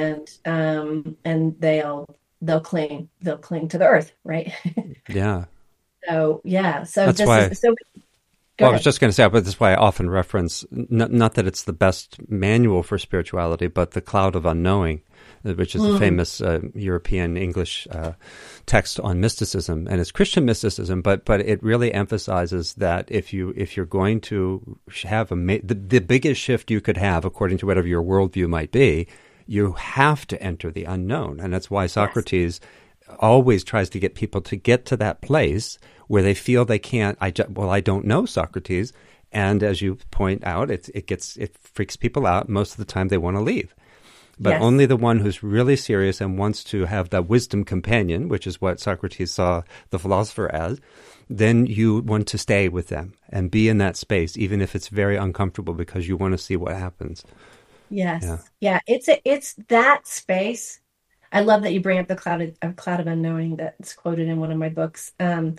and they'll cling to the earth, right? Yeah. So yeah, so That's this why. is so. Go Well, I was ahead. just going to say, but that's why I often reference, not that it's the best manual for spirituality, but The Cloud of Unknowing, which is a Mm, famous European English text on mysticism, and it's Christian mysticism, but it really emphasizes that if you're going to have the biggest shift you could have, according to whatever your worldview might be, you have to enter the unknown, and that's why yes. Socrates always tries to get people to get to that place where they feel they can't. I don't know, Socrates, and as you point out, it freaks people out. Most of the time, they want to leave. But Yes. only the one who's really serious and wants to have that wisdom companion, which is what Socrates saw the philosopher as, then you want to stay with them and be in that space, even if it's very uncomfortable, because you want to see what happens. Yeah. Yes. Yeah. It's that space. I love that you bring up the cloud of unknowing that's quoted in one of my books.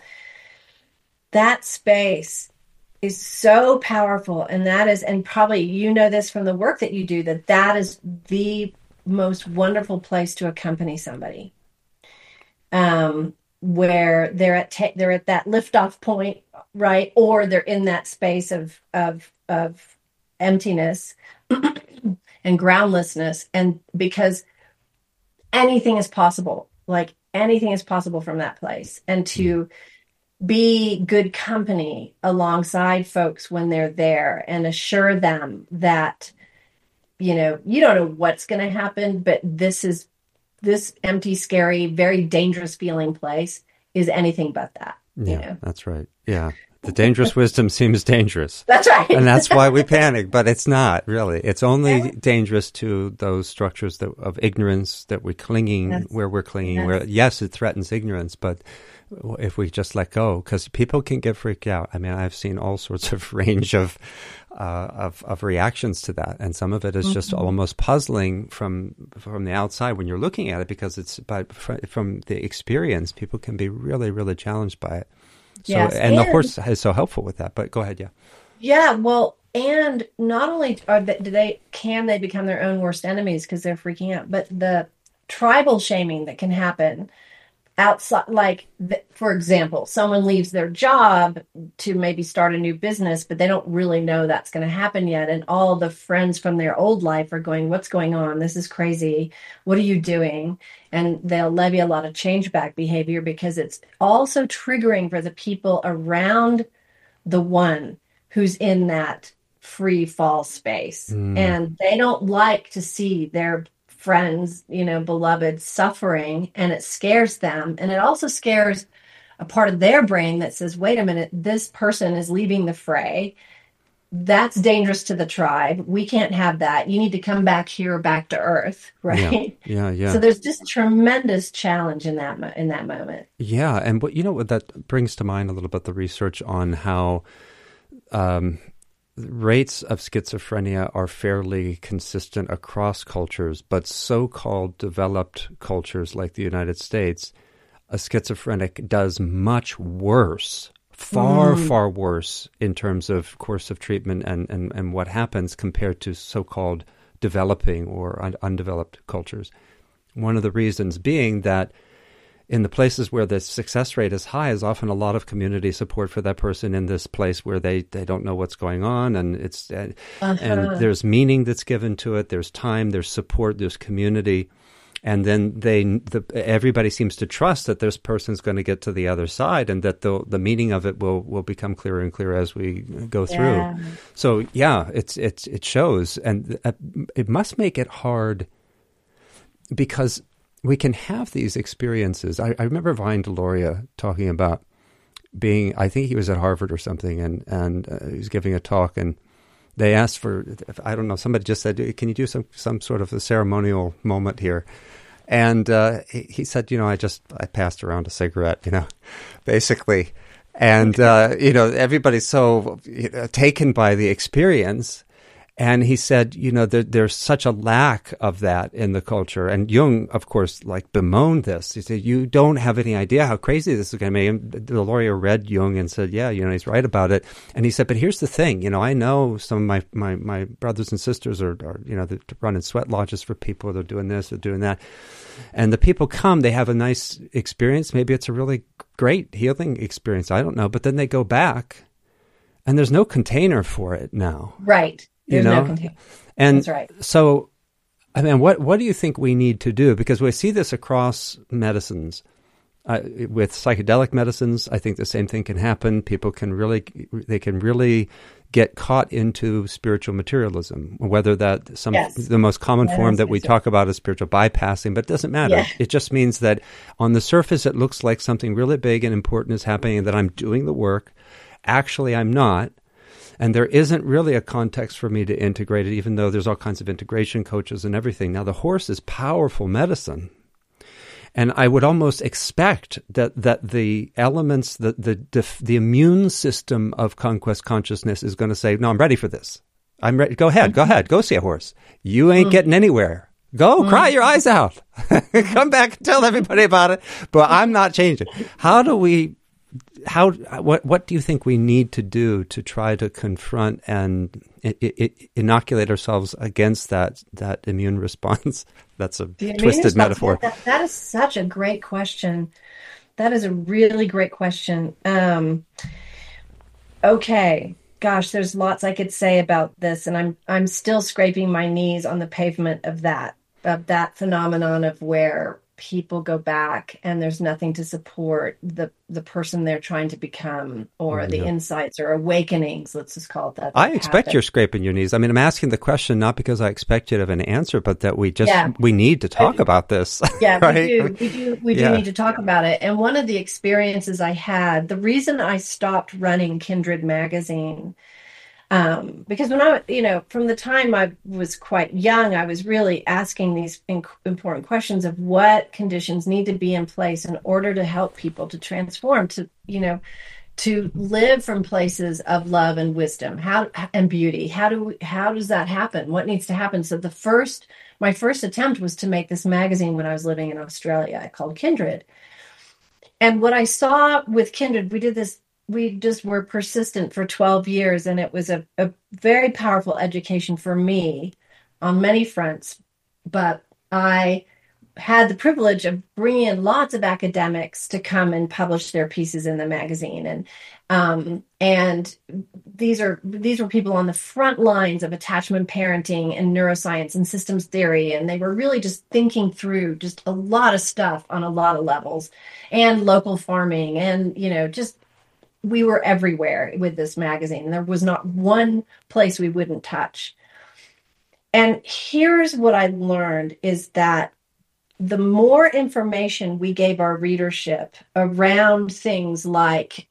That space is so powerful, and and probably this from the work that you do, that is the most wonderful place to accompany somebody, where they're at that liftoff point, right? Or they're in that space of emptiness and groundlessness, and because anything is possible, like anything is possible from that place, and Mm. to be good company alongside folks when they're there and assure them that you don't know what's going to happen, but this empty, scary, very dangerous feeling place is anything but that. you Yeah, know. that's right. Yeah. The dangerous wisdom seems dangerous. That's right. And that's why we panic, but it's not really. It's only dangerous to those structures of ignorance that we're clinging, Yes. where we're clinging, Yes. where, yes, it threatens ignorance, but if we just let go, because people can get freaked out. I mean, I've seen all sorts of range of reactions to that, and some of it is just almost puzzling from the outside when you're looking at it, because it's from the experience, people can be really, really challenged by it. So, Yes. and the horse is so helpful with that. But go ahead, yeah. Yeah, well, and not only can they become their own worst enemies because they're freaking out, but the tribal shaming that can happen outside, like for example, someone leaves their job to maybe start a new business, but they don't really know that's going to happen yet, and all the friends from their old life are going, "What's going on? This is crazy. What are you doing?" And they'll levy a lot of change back behavior because it's also triggering for the people around the one who's in that free fall space. And they don't like to see their friends, beloved suffering, and it scares them. And it also scares a part of their brain that says, wait a minute, this person is leaving the fray. That's dangerous to the tribe. We can't have that. You need to come back here, back to earth, right? Yeah. So there's just tremendous challenge in that moment. Yeah, and what that brings to mind a little bit, the research on how rates of schizophrenia are fairly consistent across cultures, but so-called developed cultures like the United States, a schizophrenic does much worse, far worse in terms of course of treatment and what happens compared to so-called developing or undeveloped cultures. One of the reasons being that in the places where the success rate is high is often a lot of community support for that person in this place where they don't know what's going on, and and there's meaning that's given to it. There's time, there's support, there's community, and then everybody seems to trust that this person's going to get to the other side, and that the meaning of it will become clearer and clearer as we go through. So yeah, it shows, and it must make it hard because we can have these experiences. I remember Vine Deloria talking about being, I think he was at Harvard or something, and he was giving a talk, and they asked for, I don't know, somebody just said, can you do some sort of a ceremonial moment here? And he said, I passed around a cigarette, basically. And, everybody's so taken by the experience. And he said, there's such a lack of that in the culture. And Jung, of course, bemoaned this. He said, you don't have any idea how crazy this is going to be. And Deloria read Jung and said, yeah, he's right about it. And he said, but here's the thing, I know some of my brothers and sisters are they're running sweat lodges for people. They're doing this, they're doing that. And the people come, they have a nice experience. Maybe it's a really great healing experience. I don't know. But then they go back and there's no container for it now. Right. There's no container. And that's right. So, I mean, what do you think we need to do? Because we see this across medicines. With psychedelic medicines, I think the same thing can happen. People can really get caught into spiritual materialism, whether that the most common form that we talk about is spiritual bypassing, but it doesn't matter. Yeah. It just means that on the surface, it looks like something really big and important is happening and that I'm doing the work. Actually, I'm not. And there isn't really a context for me to integrate it, even though there's all kinds of integration coaches and everything. Now, the horse is powerful medicine. And I would almost expect that the elements, the immune system of conquest consciousness is going to say, no, I'm ready for this. I'm ready. Go ahead. Go see a horse. You ain't getting anywhere. Go cry your eyes out. Come back and tell everybody about it. But I'm not changing. What do you think we need to do to try to confront and inoculate ourselves against that immune response? That's a twisted metaphor. That is such a great question. That is a really great question. Okay. Gosh, there's lots I could say about this, and I'm still scraping my knees on the pavement of that phenomenon of where people go back and there's nothing to support the person they're trying to become, or the insights or awakenings, let's just call it that. I expect you're scraping your knees. I mean, I'm asking the question not because I expect you to have an answer, but that we need to talk about this. Yeah, right? we do need to talk about it. And one of the experiences I had, the reason I stopped running Kindred magazine, because when from the time I was quite young, I was really asking these important questions of what conditions need to be in place in order to help people to transform, to live from places of love and wisdom, and beauty. How does that happen? What needs to happen? So my first attempt was to make this magazine when I was living in Australia. I called Kindred. And what I saw with Kindred, we just were persistent for 12 years, and it was a very powerful education for me on many fronts. But I had the privilege of bringing in lots of academics to come and publish their pieces in the magazine. And these were people on the front lines of attachment parenting and neuroscience and systems theory. And they were really just thinking through just a lot of stuff on a lot of levels, and local farming, and, we were everywhere with this magazine. There was not one place we wouldn't touch. And here's what I learned is that the more information we gave our readership around things like,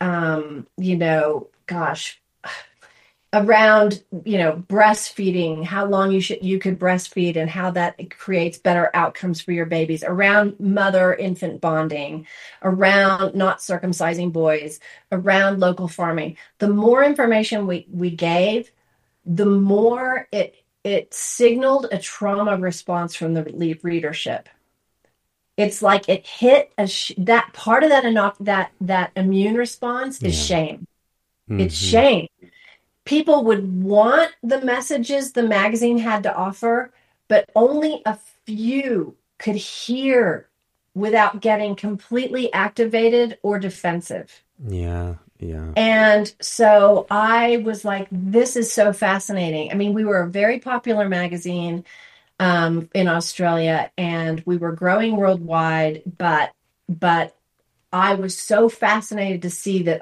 around, breastfeeding, how long you could breastfeed and how that creates better outcomes for your babies, around mother-infant bonding, around not circumcising boys, around local farming. The more information we gave, the more it signaled a trauma response from the readership. It's like it hit that part of that immune response is shame. Mm-hmm. It's shame. People would want the messages the magazine had to offer, but only a few could hear without getting completely activated or defensive. Yeah. And so I was like, this is so fascinating. I mean, we were a very popular magazine in Australia, and we were growing worldwide, but I was so fascinated to see that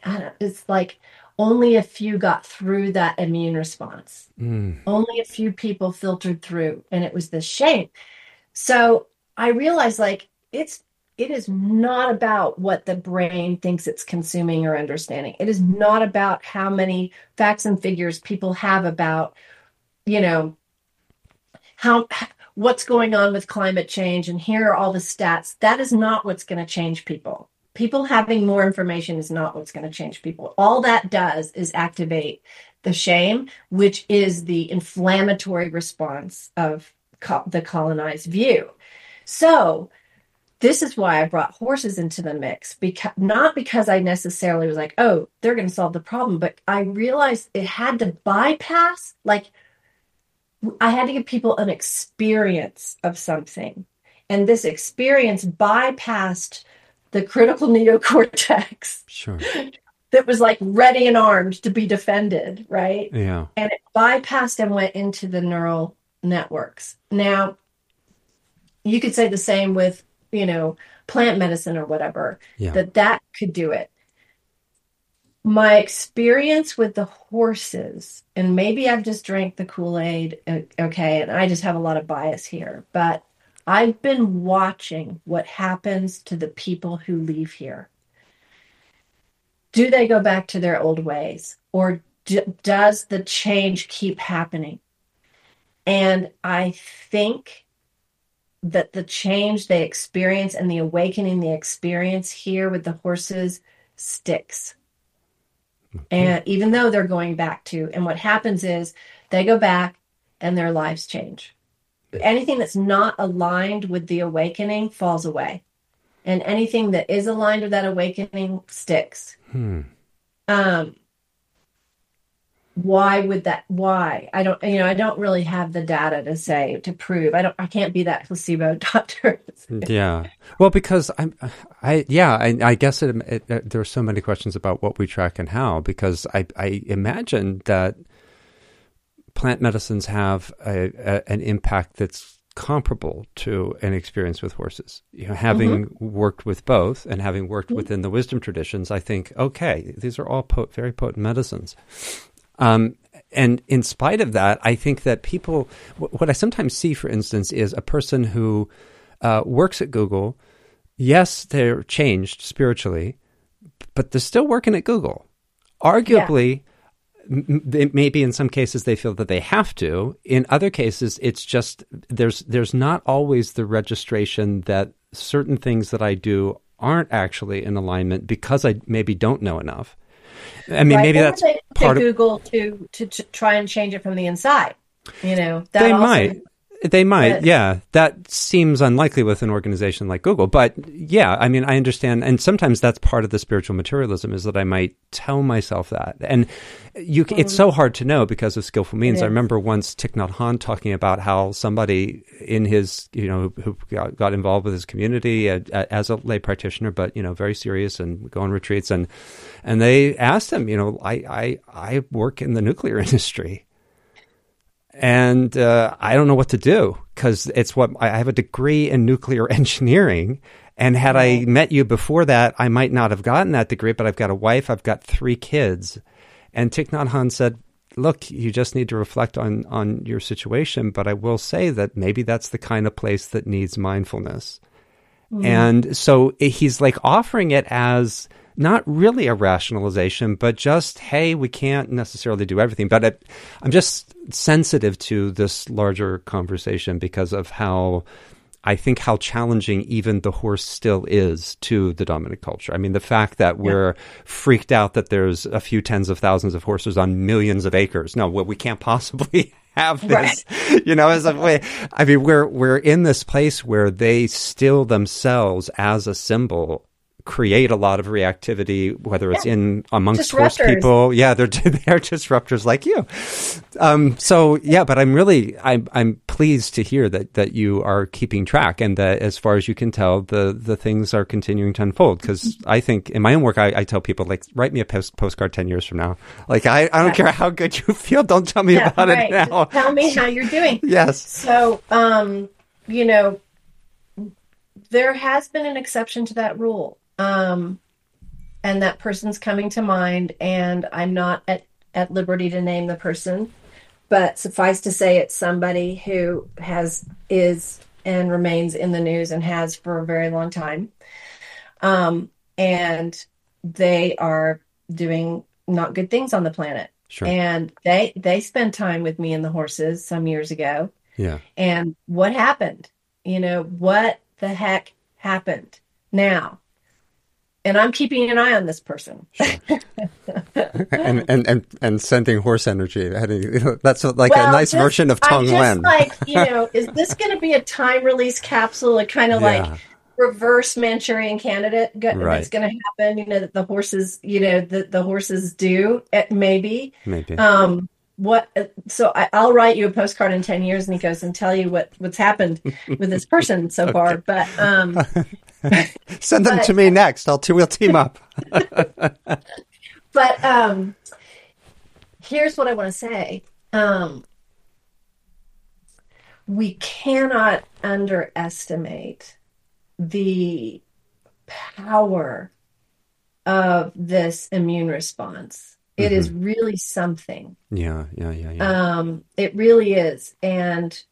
only a few got through that immune response. Only a few people filtered through, and it was the shame. So I realized, it is not about what the brain thinks it's consuming or understanding. It is not about how many facts and figures people have about, what's going on with climate change, and here are all the stats. That is not what's going to change people. People having more information is not what's going to change people. All that does is activate the shame, which is the inflammatory response of the colonized view. So this is why I brought horses into the mix, not because I necessarily was like, oh, they're going to solve the problem, but I realized it had to bypass, I had to give people an experience of something. And this experience bypassed the critical neocortex. Sure. That was ready and armed to be defended, right? Yeah. And it bypassed and went into the neural networks. Now, you could say the same with, plant medicine or whatever, that could do it. My experience with the horses, and maybe I've just drank the Kool-Aid, okay, and I just have a lot of bias here, but I've been watching what happens to the people who leave here. Do they go back to their old ways, or does the change keep happening? And I think that the change they experience and the awakening they experience here with the horses sticks. Okay. And even though they're going back and what happens is they go back and their lives change. Anything that's not aligned with the awakening falls away. And anything that is aligned with that awakening sticks. Why would that? Why? I don't really have the data to prove. I can't be that placebo doctor. Yeah. Well, because I guess there are so many questions about what we track and how, because I imagine that plant medicines have an impact that's comparable to an experience with horses. Having worked with both and having worked within the wisdom traditions, I think, okay, these are all very potent medicines. And in spite of that, I think that people, what I sometimes see, for instance, is a person who works at Google. Yes, they're changed spiritually, but they're still working at Google. Arguably, maybe in some cases they feel that they have to. In other cases, it's just there's not always the registration that certain things that I do aren't actually in alignment because I maybe don't know enough. I mean, maybe that's part of Google to try and change it from the inside. That they also, might. They might, yeah. That seems unlikely with an organization like Google. But yeah, I mean, I understand. And sometimes that's part of the spiritual materialism, is that I might tell myself that. And it's so hard to know because of skillful means. I remember once Thich Nhat Hanh talking about how somebody in his, who got involved with his community as a lay practitioner, but, very serious and go on retreats. And they asked him, I work in the nuclear industry. And I don't know what to do because I have a degree in nuclear engineering. And had I met you before that, I might not have gotten that degree, but I've got a wife, I've got 3 kids. And Thich Nhat Hanh said, look, you just need to reflect on your situation. But I will say that maybe that's the kind of place that needs mindfulness. And so he's like offering it as not really a rationalization, but just, hey, we can't necessarily do everything. But I'm just sensitive to this larger conversation because of how challenging even the horse still is to the dominant culture. I mean, the fact that we're freaked out that there's a few tens of thousands of horses on millions of acres. No, we can't possibly have this, as a way. I mean, we're in this place where they still themselves as a symbol create a lot of reactivity, whether it's amongst horse people. Yeah, they're disruptors like you. But I'm pleased to hear that you are keeping track and that, as far as you can tell, the things are continuing to unfold. Because I think in my own work, I tell people, like, write me a postcard 10 years from now. Like, I don't care how good you feel. Don't tell me about it now. Just tell me how you're doing. Yes. So, there has been an exception to that rule. And that person's coming to mind, and I'm not at liberty to name the person, but suffice to say it's somebody who is and remains in the news and has for a very long time. And they are doing not good things on the planet. Sure. And they spent time with me and the horses some years ago. Yeah. And what happened? What the heck happened now? And I'm keeping an eye on this person. Sure. and sending horse energy. That's like a nice version of Tong Len. Is this going to be a time release capsule, a kind of like reverse Manchurian Candidate that's going to happen? That the horses, the horses do. Maybe. So I'll write you a postcard in 10 years, Nikos, and tell you what's happened with this person so far. But send them to me next. We'll team up. But here's what I want to say. We cannot underestimate the power of this immune response. It is really something. Yeah. It really is. And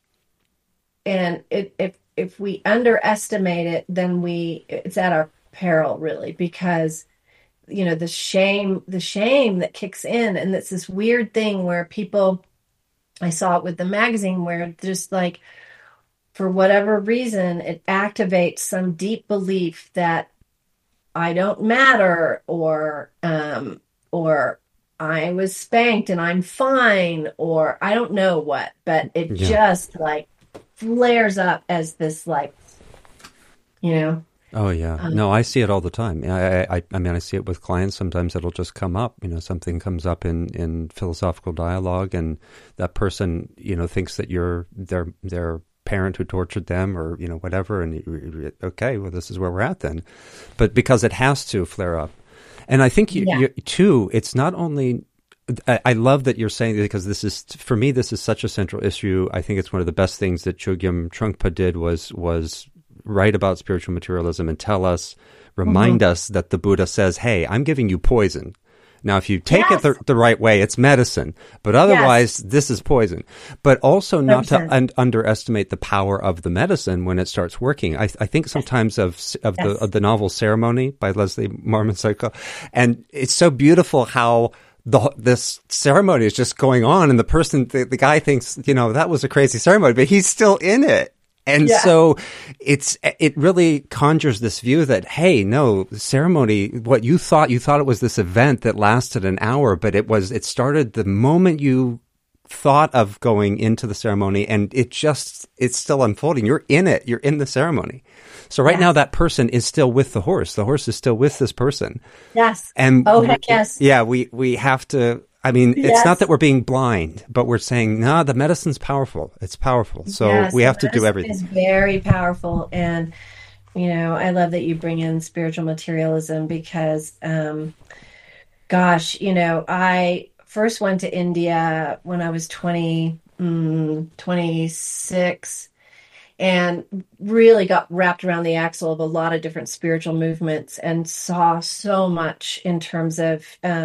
if we underestimate it, then it's at our peril, really, because the shame that kicks in, and it's this weird thing where people, I saw it with the magazine, where just like, for whatever reason, it activates some deep belief that I don't matter, or I was spanked and I'm fine, or I don't know what, but it just like flares up as this like, Oh yeah. No, I see it all the time. I mean, I see it with clients. Sometimes it'll just come up, something comes up in philosophical dialogue, and that person, thinks that you're their parent who tortured them, or, whatever. And okay, well, this is where we're at then. But because it has to flare up. And I think you too, it's not only I love that you're saying that, because this is, for me, this is such a central issue. I think it's one of the best things that Chogyam Trungpa did was write about spiritual materialism and remind us that the Buddha says, hey, I'm giving you poison. Now, if you take it the right way, it's medicine, but otherwise, this is poison. But also not 100%. To underestimate the power of the medicine when it starts working. I think sometimes of the novel Ceremony by Leslie Marmon Cycle, and it's so beautiful how this ceremony is just going on, and the guy thinks, that was a crazy ceremony, but he's still in it. And so it really conjures this view that, hey, no, the ceremony, what you thought it was this event that lasted an hour, but it started the moment you thought of going into the ceremony, and it's still unfolding. You're in it. You're in the ceremony. So right now that person is still with the horse. The horse is still with this person. Yes. And heck yes. Yeah, we have to, it's not that we're being blind, but we're saying, no, the medicine's powerful. It's powerful. So we have to do everything. It's very powerful. And, I love that you bring in spiritual materialism because, I first went to India when I was 26, and really got wrapped around the axle of a lot of different spiritual movements and saw so much in terms of,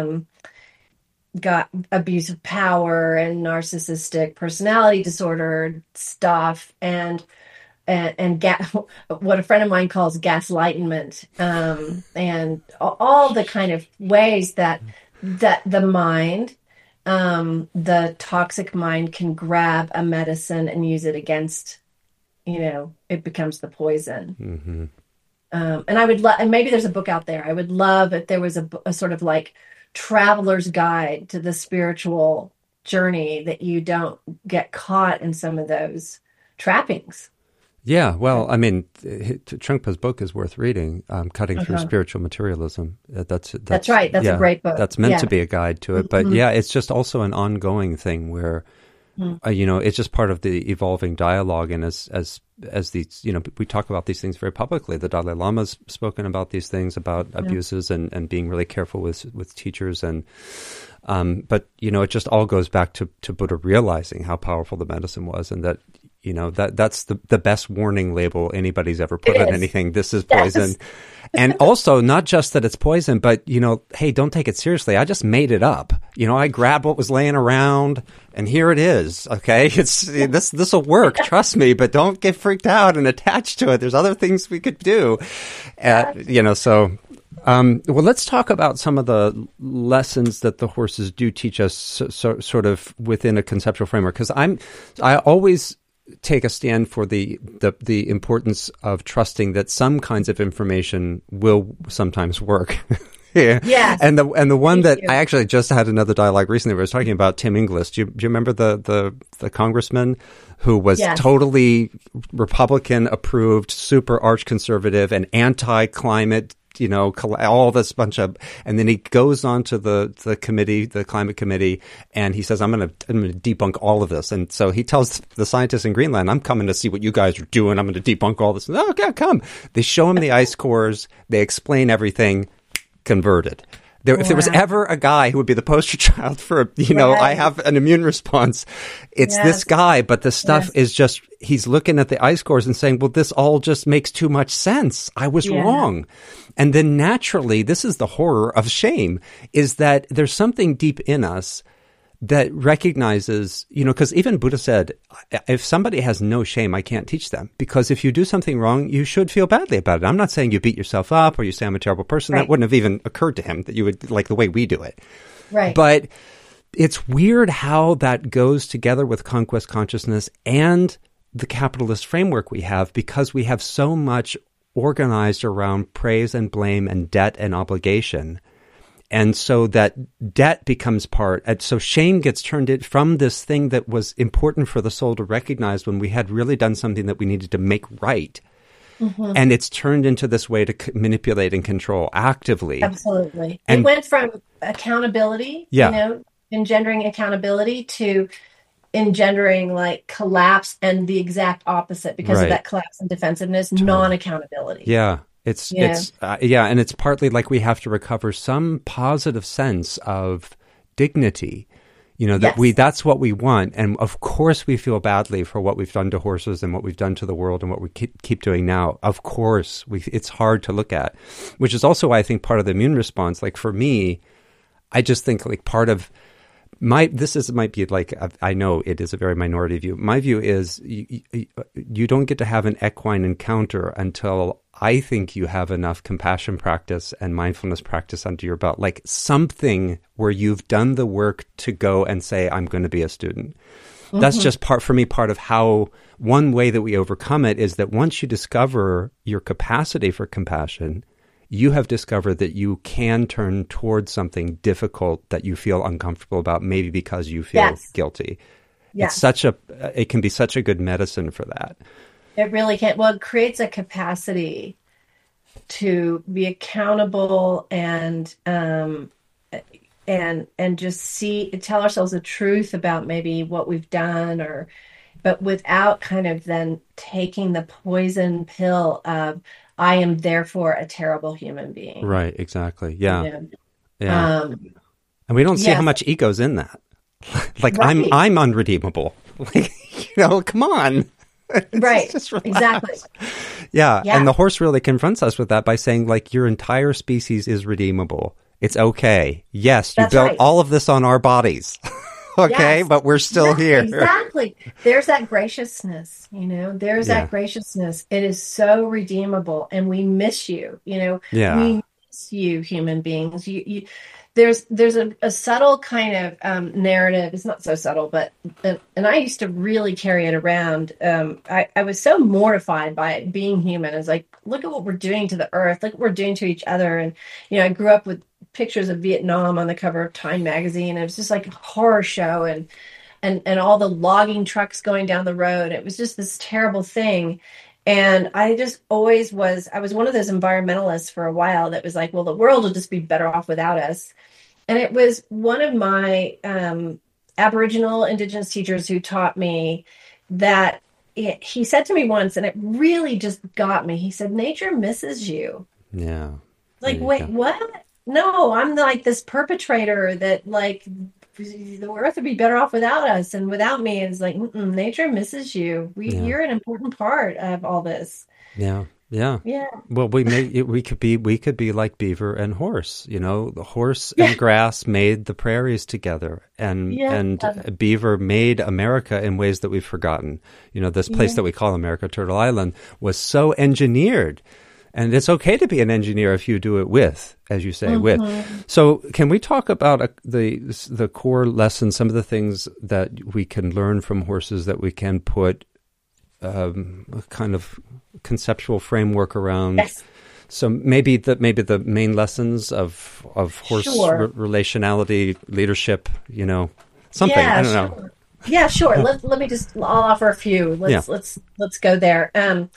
got abuse of power and narcissistic personality disorder stuff and what a friend of mine calls gaslightenment, and all the kind of ways that the mind, the toxic mind, can grab a medicine and use it against, it becomes the poison. Mm-hmm. And I would love, and maybe there's a book out there. I would love if there was a sort of like traveler's guide to the spiritual journey, that you don't get caught in some of those trappings. Yeah, well, Trungpa's book is worth reading, Cutting Through Spiritual Materialism. That's right. That's a great book. That's meant to be a guide to it. But it's just also an ongoing thing where, it's just part of the evolving dialogue. And as these, we talk about these things very publicly. The Dalai Lama's spoken about these things, about abuses and being really careful with teachers. And but it just all goes back to Buddha realizing how powerful the medicine was, and that that's the best warning label anybody's ever put on anything. This is poison. Yes. And also not just that it's poison, but hey, don't take it seriously. I just made it up. I grabbed what was laying around and here it is. Okay. This will work. Trust me, but don't get freaked out and attached to it. There's other things we could do. Well, let's talk about some of the lessons that the horses do teach us, sort of within a conceptual framework. Because I always take a stand for the importance of trusting that some kinds of information will sometimes work. Yeah. Yes. And the one that I actually just had another dialogue recently where I was talking about Tim Inglis. Do you remember the congressman who was totally Republican approved, super arch conservative and anti-climate, all this bunch of, and then he goes on to the committee, the climate committee, and he says, I'm going to debunk all of this. And so he tells the scientists in Greenland, I'm coming to see what you guys are doing. I'm going to debunk all this. Oh, yeah, come. They show him the ice cores. They explain everything. Converted. If there was ever a guy who would be the poster child for, I have an immune response, it's this guy. But the stuff is just, he's looking at the ice cores and saying, well, this all just makes too much sense. I was wrong. And then naturally, this is the horror of shame, is that there's something deep in us that recognizes, because even Buddha said, if somebody has no shame, I can't teach them. Because if you do something wrong, you should feel badly about it. I'm not saying you beat yourself up or you say I'm a terrible person. Right. That wouldn't have even occurred to him, that you would, like the way we do it. Right. But it's weird how that goes together with conquest consciousness and the capitalist framework we have, because we have so much organized around praise and blame and debt and obligation. And so that debt becomes part. And so shame gets turned in from this thing that was important for the soul to recognize when we had really done something that we needed to make right. Mm-hmm. And it's turned into this way to manipulate and control actively. Absolutely. And it went from accountability, engendering accountability, to engendering like collapse and the exact opposite because of that collapse and defensiveness, non-accountability. Yeah. And it's partly like we have to recover some positive sense of dignity. That Yes. that's what we want. And of course we feel badly for what we've done to horses and what we've done to the world and what we keep doing now. Of course, it's hard to look at, which is also why I think part of the immune response, like for me, I just think like part of might be like, I know it is a very minority view. My view is you don't get to have an equine encounter until I think you have enough compassion practice and mindfulness practice under your belt, like something where you've done the work to go and say, I'm going to be a student. Mm-hmm. That's just part of how one way that we overcome it is that once you discover your capacity for compassion, you have discovered that you can turn towards something difficult that you feel uncomfortable about, maybe because you feel guilty. Yes. It can be such a good medicine for that. It really can. Well, it creates a capacity to be accountable and just tell ourselves the truth about maybe what we've done, but without kind of then taking the poison pill of, I am therefore a terrible human being. Right, exactly. Yeah. Yeah. And we don't see how much ego's in that. Like, right. I'm unredeemable. Like, come on. Right. Just exactly. Yeah. And the horse really confronts us with that by saying, like, your entire species is redeemable. It's okay. Yes, you built all of this on our bodies. Okay, yes. But we're still here. Exactly. There's that graciousness, there's that graciousness. It is so redeemable, and we miss you, We miss you, human beings. There's a subtle kind of narrative. It's not so subtle, but and I used to really carry it around. I was so mortified by it being human. It's like, look at what we're doing to the earth. Look what we're doing to each other. And I grew up with pictures of Vietnam on the cover of Time magazine. It was just like a horror show, and all the logging trucks going down the road. It was just this terrible thing. And I just I was one of those environmentalists for a while that was like, well, the world will just be better off without us. And it was one of my Aboriginal Indigenous teachers who taught me that. He said to me once, and it really just got me. He said, nature misses you. Yeah. Like, wait, what? No, I'm like this perpetrator that like the earth would be better off without us, and without me. It's like, nature misses you. You're an important part of all this. Yeah. Well, we could be like beaver and horse. The horse and grass made the prairies together, and beaver made America in ways that we've forgotten. This place that we call America, Turtle Island, was so engineered. And it's okay to be an engineer if you do it with, as you say, with. So can we talk about the core lessons, some of the things that we can learn from horses that we can put a kind of conceptual framework around? Yes. So maybe the main lessons of horse relationality, leadership, something. Yeah, I don't know. Yeah, sure. Let me I'll offer a few. Let's go there.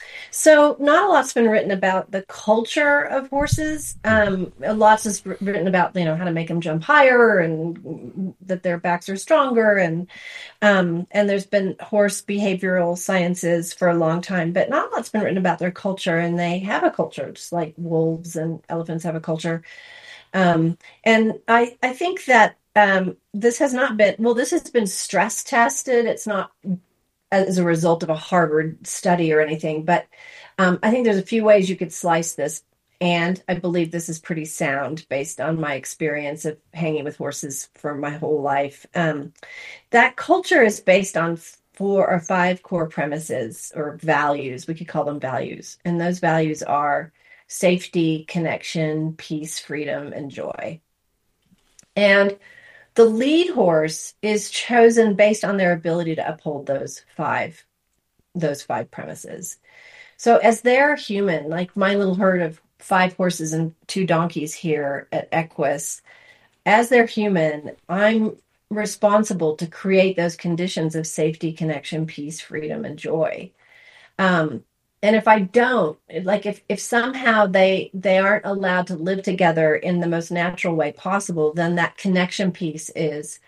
So not a lot's been written about the culture of horses. Lots is written about, how to make them jump higher and that their backs are stronger. And there's been horse behavioral sciences for a long time, but not a lot's been written about their culture, and they have a culture, just like wolves and elephants have a culture. And I think that, this has been stress tested. It's not as a result of a Harvard study or anything, but I think there's a few ways you could slice this. And I believe this is pretty sound based on my experience of hanging with horses for my whole life. That culture is based on 4 or 5 core premises or values. We could call them values. And those values are safety, connection, peace, freedom, and joy. And the lead horse is chosen based on their ability to uphold those five premises. So as they're human, like my little herd of 5 horses and 2 donkeys here at Equus, as they're human, I'm responsible to create those conditions of safety, connection, peace, freedom, and joy. And if I don't, like if somehow they aren't allowed to live together in the most natural way possible, then that connection piece is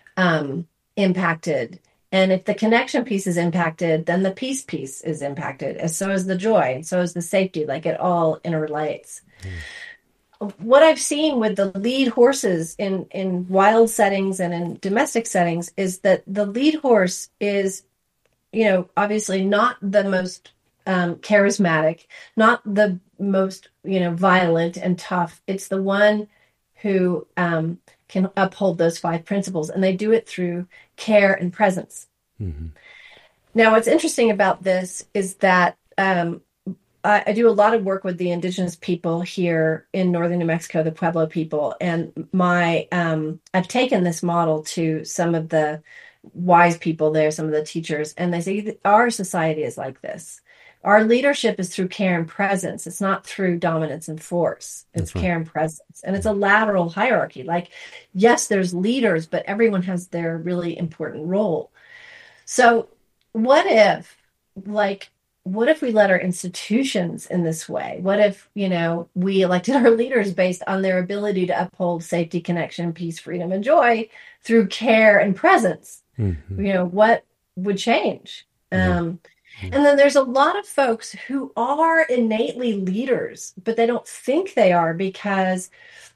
impacted. And if the connection piece is impacted, then the peace piece is impacted, and so is the joy, and so is the safety. Like, it all interrelates. what I've seen with the lead horses in wild settings and in domestic settings is that the lead horse is, obviously not the most charismatic, not the most, violent and tough. It's the one who can uphold those five principles, and they do it through care and presence. Mm-hmm. Now, what's interesting about this is that I do a lot of work with the indigenous people here in northern New Mexico, the Pueblo people, and I've taken this model to some of the wise people there, some of the teachers, and they say our society is like this. Our leadership is through care and presence. It's not through dominance and force. It's That's right. care and presence. And it's a lateral hierarchy. Like, yes, there's leaders, but everyone has their really important role. So what if, like, what if we led our institutions in this way? What if, we elected our leaders based on their ability to uphold safety, connection, peace, freedom, and joy through care and presence? Mm-hmm. What would change? Yeah. And then there's a lot of folks who are innately leaders, but they don't think they are because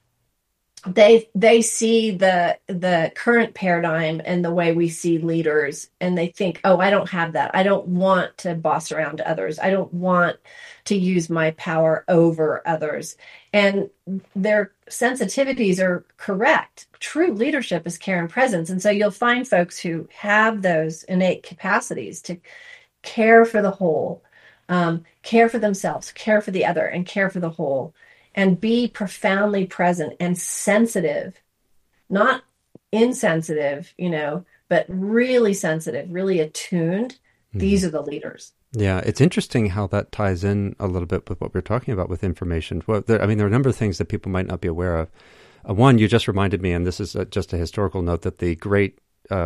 they see the current paradigm and the way we see leaders, and they think, oh, I don't have that. I don't want to boss around others. I don't want to use my power over others. And their sensitivities are correct. True leadership is care and presence. And so you'll find folks who have those innate capacities to care for the whole, care for themselves, care for the other, and care for the whole, and be profoundly present and sensitive, not insensitive, but really sensitive, really attuned. Mm-hmm. These are the leaders. Yeah, it's interesting how that ties in a little bit with what we're talking about with information. Well, there are a number of things that people might not be aware of. One, you just reminded me, and this is just a historical note, that the great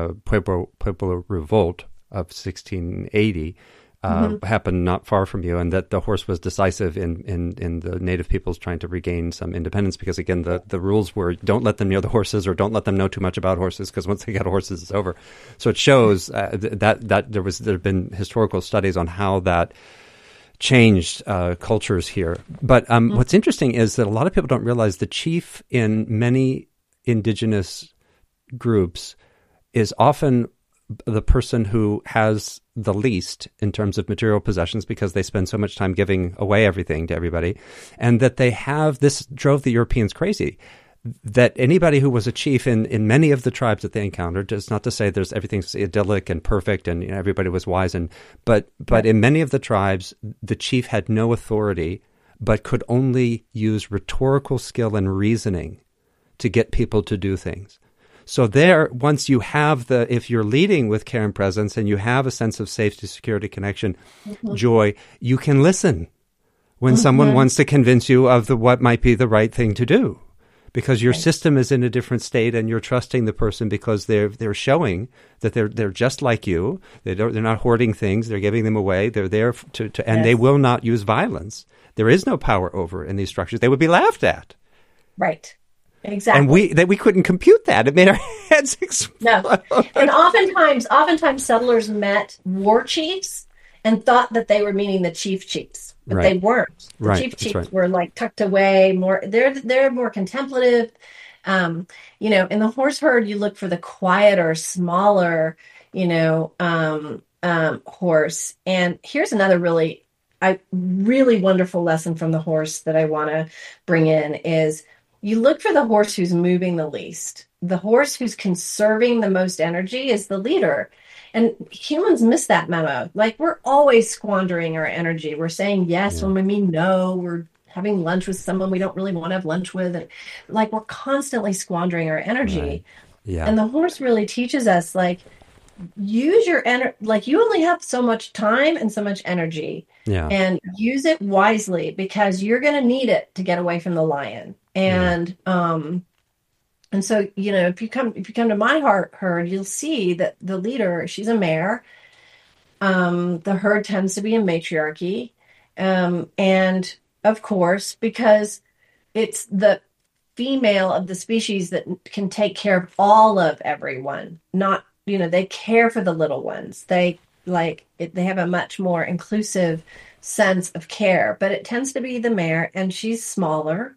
Pueblo Revolt of 1680 happened not far from you, and that the horse was decisive in the native peoples trying to regain some independence, because, again, the rules were don't let them near the horses, or don't let them know too much about horses, because once they get horses, it's over. So it shows that there have been historical studies on how that changed cultures here. But what's interesting is that a lot of people don't realize the chief in many indigenous groups is often the person who has the least in terms of material possessions, because they spend so much time giving away everything to everybody. And that this drove the Europeans crazy, that anybody who was a chief in many of the tribes that they encountered, it's not to say everything's idyllic and perfect and everybody was wise, but in many of the tribes, the chief had no authority, but could only use rhetorical skill and reasoning to get people to do things. So there, once you have if you're leading with care and presence, and you have a sense of safety, security, connection, joy, you can listen when someone wants to convince you of what might be the right thing to do, because your system is in a different state, and you're trusting the person because they're showing that they're just like you. They're not hoarding things. They're giving them away. They're there and they will not use violence. There is no power over in these structures. They would be laughed at. Right. Exactly. And we couldn't compute that. It made our heads explode. No. And oftentimes settlers met war chiefs and thought that they were meaning the chiefs, but they weren't. The chiefs were like tucked away more. They're more contemplative. In the horse herd, you look for the quieter, smaller, horse. And here's another really wonderful lesson from the horse that I want to bring in is, you look for the horse who's moving the least. The horse who's conserving the most energy is the leader. And humans miss that memo. Like, we're always squandering our energy. We're saying yes when we mean no. We're having lunch with someone we don't really want to have lunch with. And, we're constantly squandering our energy. Right. Yeah. And the horse really teaches us, use your energy. You only have so much time and so much energy. Yeah. And use it wisely, because you're going to need it to get away from the lion. And so, if you come to my herd, you'll see that the leader, she's a mare. The herd tends to be a matriarchy. And of course, because it's the female of the species that can take care of all of everyone, not, they care for the little ones. They have a much more inclusive sense of care, but it tends to be the mare, and she's smaller,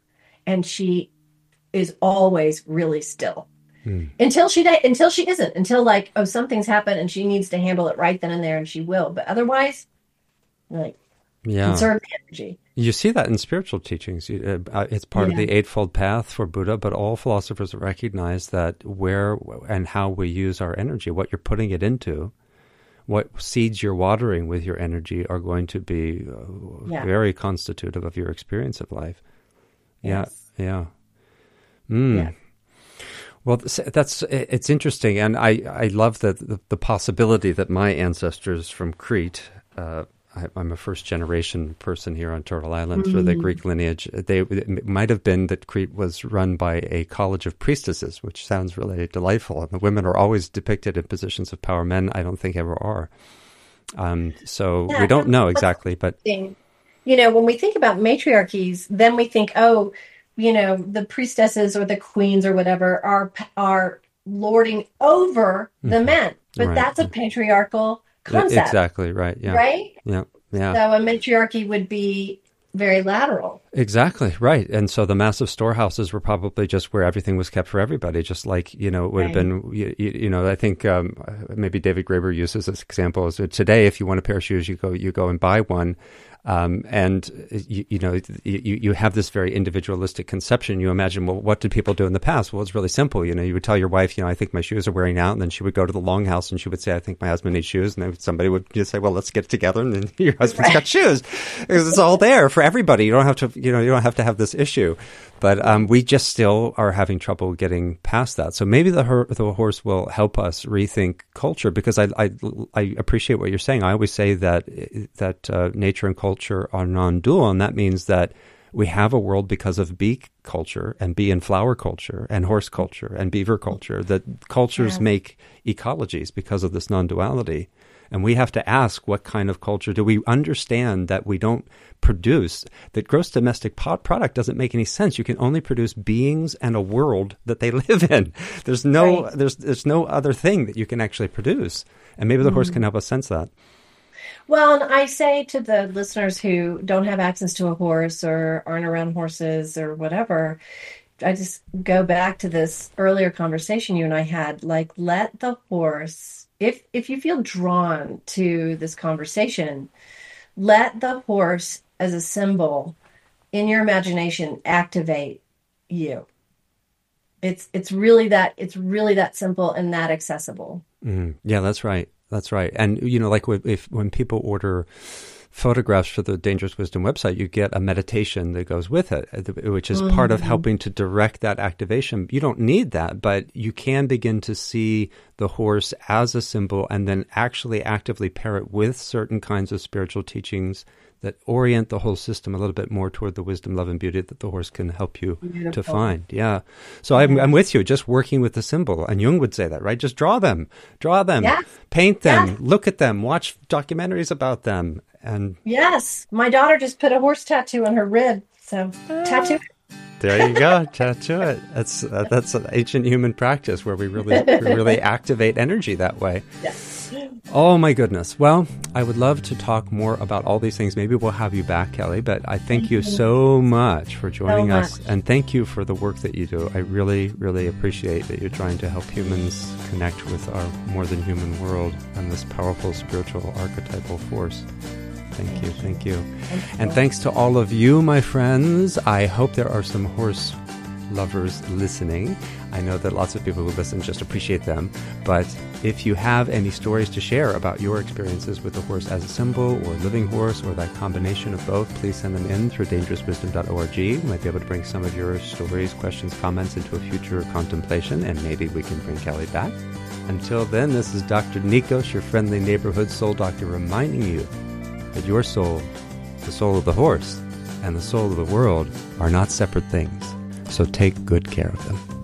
and she is always really still. Mm. Until she isn't, until like, oh, something's happened and she needs to handle it right then and there, and she will. But otherwise, like, conserve the energy. You see that in spiritual teachings. It's part of the Eightfold Path for Buddha, but all philosophers recognize that where and how we use our energy, what you're putting it into, what seeds you're watering with your energy are going to be very constitutive of your experience of life. Yes. Yeah. Yeah. Well, it's interesting, and I love the possibility that my ancestors from Crete, I'm a first-generation person here on Turtle Island through the Greek lineage. It might have been that Crete was run by a college of priestesses, which sounds really delightful, and the women are always depicted in positions of power. Men, I don't think, ever are. So we don't know exactly, but... When we think about matriarchies, then we think, the priestesses or the queens or whatever are lording over the men. But that's a patriarchal concept. Exactly, right. Yeah. Right? Yeah. So a matriarchy would be very lateral. Exactly, right. And so the massive storehouses were probably just where everything was kept for everybody, just like, it would have been, I think maybe David Graeber uses this example. So today, if you want a pair of shoes, you go and buy one. And you have this very individualistic conception. You imagine, well, what did people do in the past? Well, it's really simple. You would tell your wife, I think my shoes are wearing out, and then she would go to the longhouse and she would say, I think my husband needs shoes, and then somebody would just say, well, let's get together, and then your husband's got shoes, because it's all there for everybody. You don't have to, you don't have to have this issue. But we just still are having trouble getting past that. So maybe the horse will help us rethink culture, because I appreciate what you're saying. I always say that nature and culture are non-dual, and that means that we have a world because of bee culture and bee and flower culture and horse culture and beaver culture, that cultures make ecologies because of this non-duality. And we have to ask, what kind of culture do we understand that we don't produce? That gross domestic product doesn't make any sense. You can only produce beings and a world that they live in. There's no there's no other thing that you can actually produce. And maybe the horse can help us sense that. Well, and I say to the listeners who don't have access to a horse or aren't around horses or whatever, I just go back to this earlier conversation you and I had, like, let the horse, if you feel drawn to this conversation, let the horse as a symbol in your imagination activate you. It's really that simple and that accessible. Yeah, that's right. That's right. And, like when people order photographs for the Dangerous Wisdom website, you get a meditation that goes with it, which is part of helping to direct that activation. You don't need that, but you can begin to see the horse as a symbol and then actually actively pair it with certain kinds of spiritual teachings that orient the whole system a little bit more toward the wisdom, love, and beauty that the horse can help you to find. Yeah. So I'm with you, just working with the symbol. And Jung would say that, right? Just draw them, yes. paint them, look at them, watch documentaries about them. And yes, my daughter just put a horse tattoo on her rib. So tattoo. There you go, tattoo it. That's an ancient human practice where we really activate energy that way. Yes. Oh my goodness. Well, I would love to talk more about all these things. Maybe we'll have you back, Kelly, but I thank you so much for joining us. And thank you for the work that you do. I really, really appreciate that you're trying to help humans connect with our more than human world and this powerful spiritual archetypal force. Thank you. And thanks to all of you, my friends. I hope there are some horse lovers listening. I know that lots of people who listen just appreciate them. But if you have any stories to share about your experiences with the horse as a symbol or living horse or that combination of both, please send them in through dangerouswisdom.org. We might be able to bring some of your stories, questions, comments into a future contemplation, and maybe we can bring Kelly back. Until then, this is Dr. Nikos, your friendly neighborhood soul doctor, reminding you that your soul, the soul of the horse, and the soul of the world are not separate things. So take good care of them.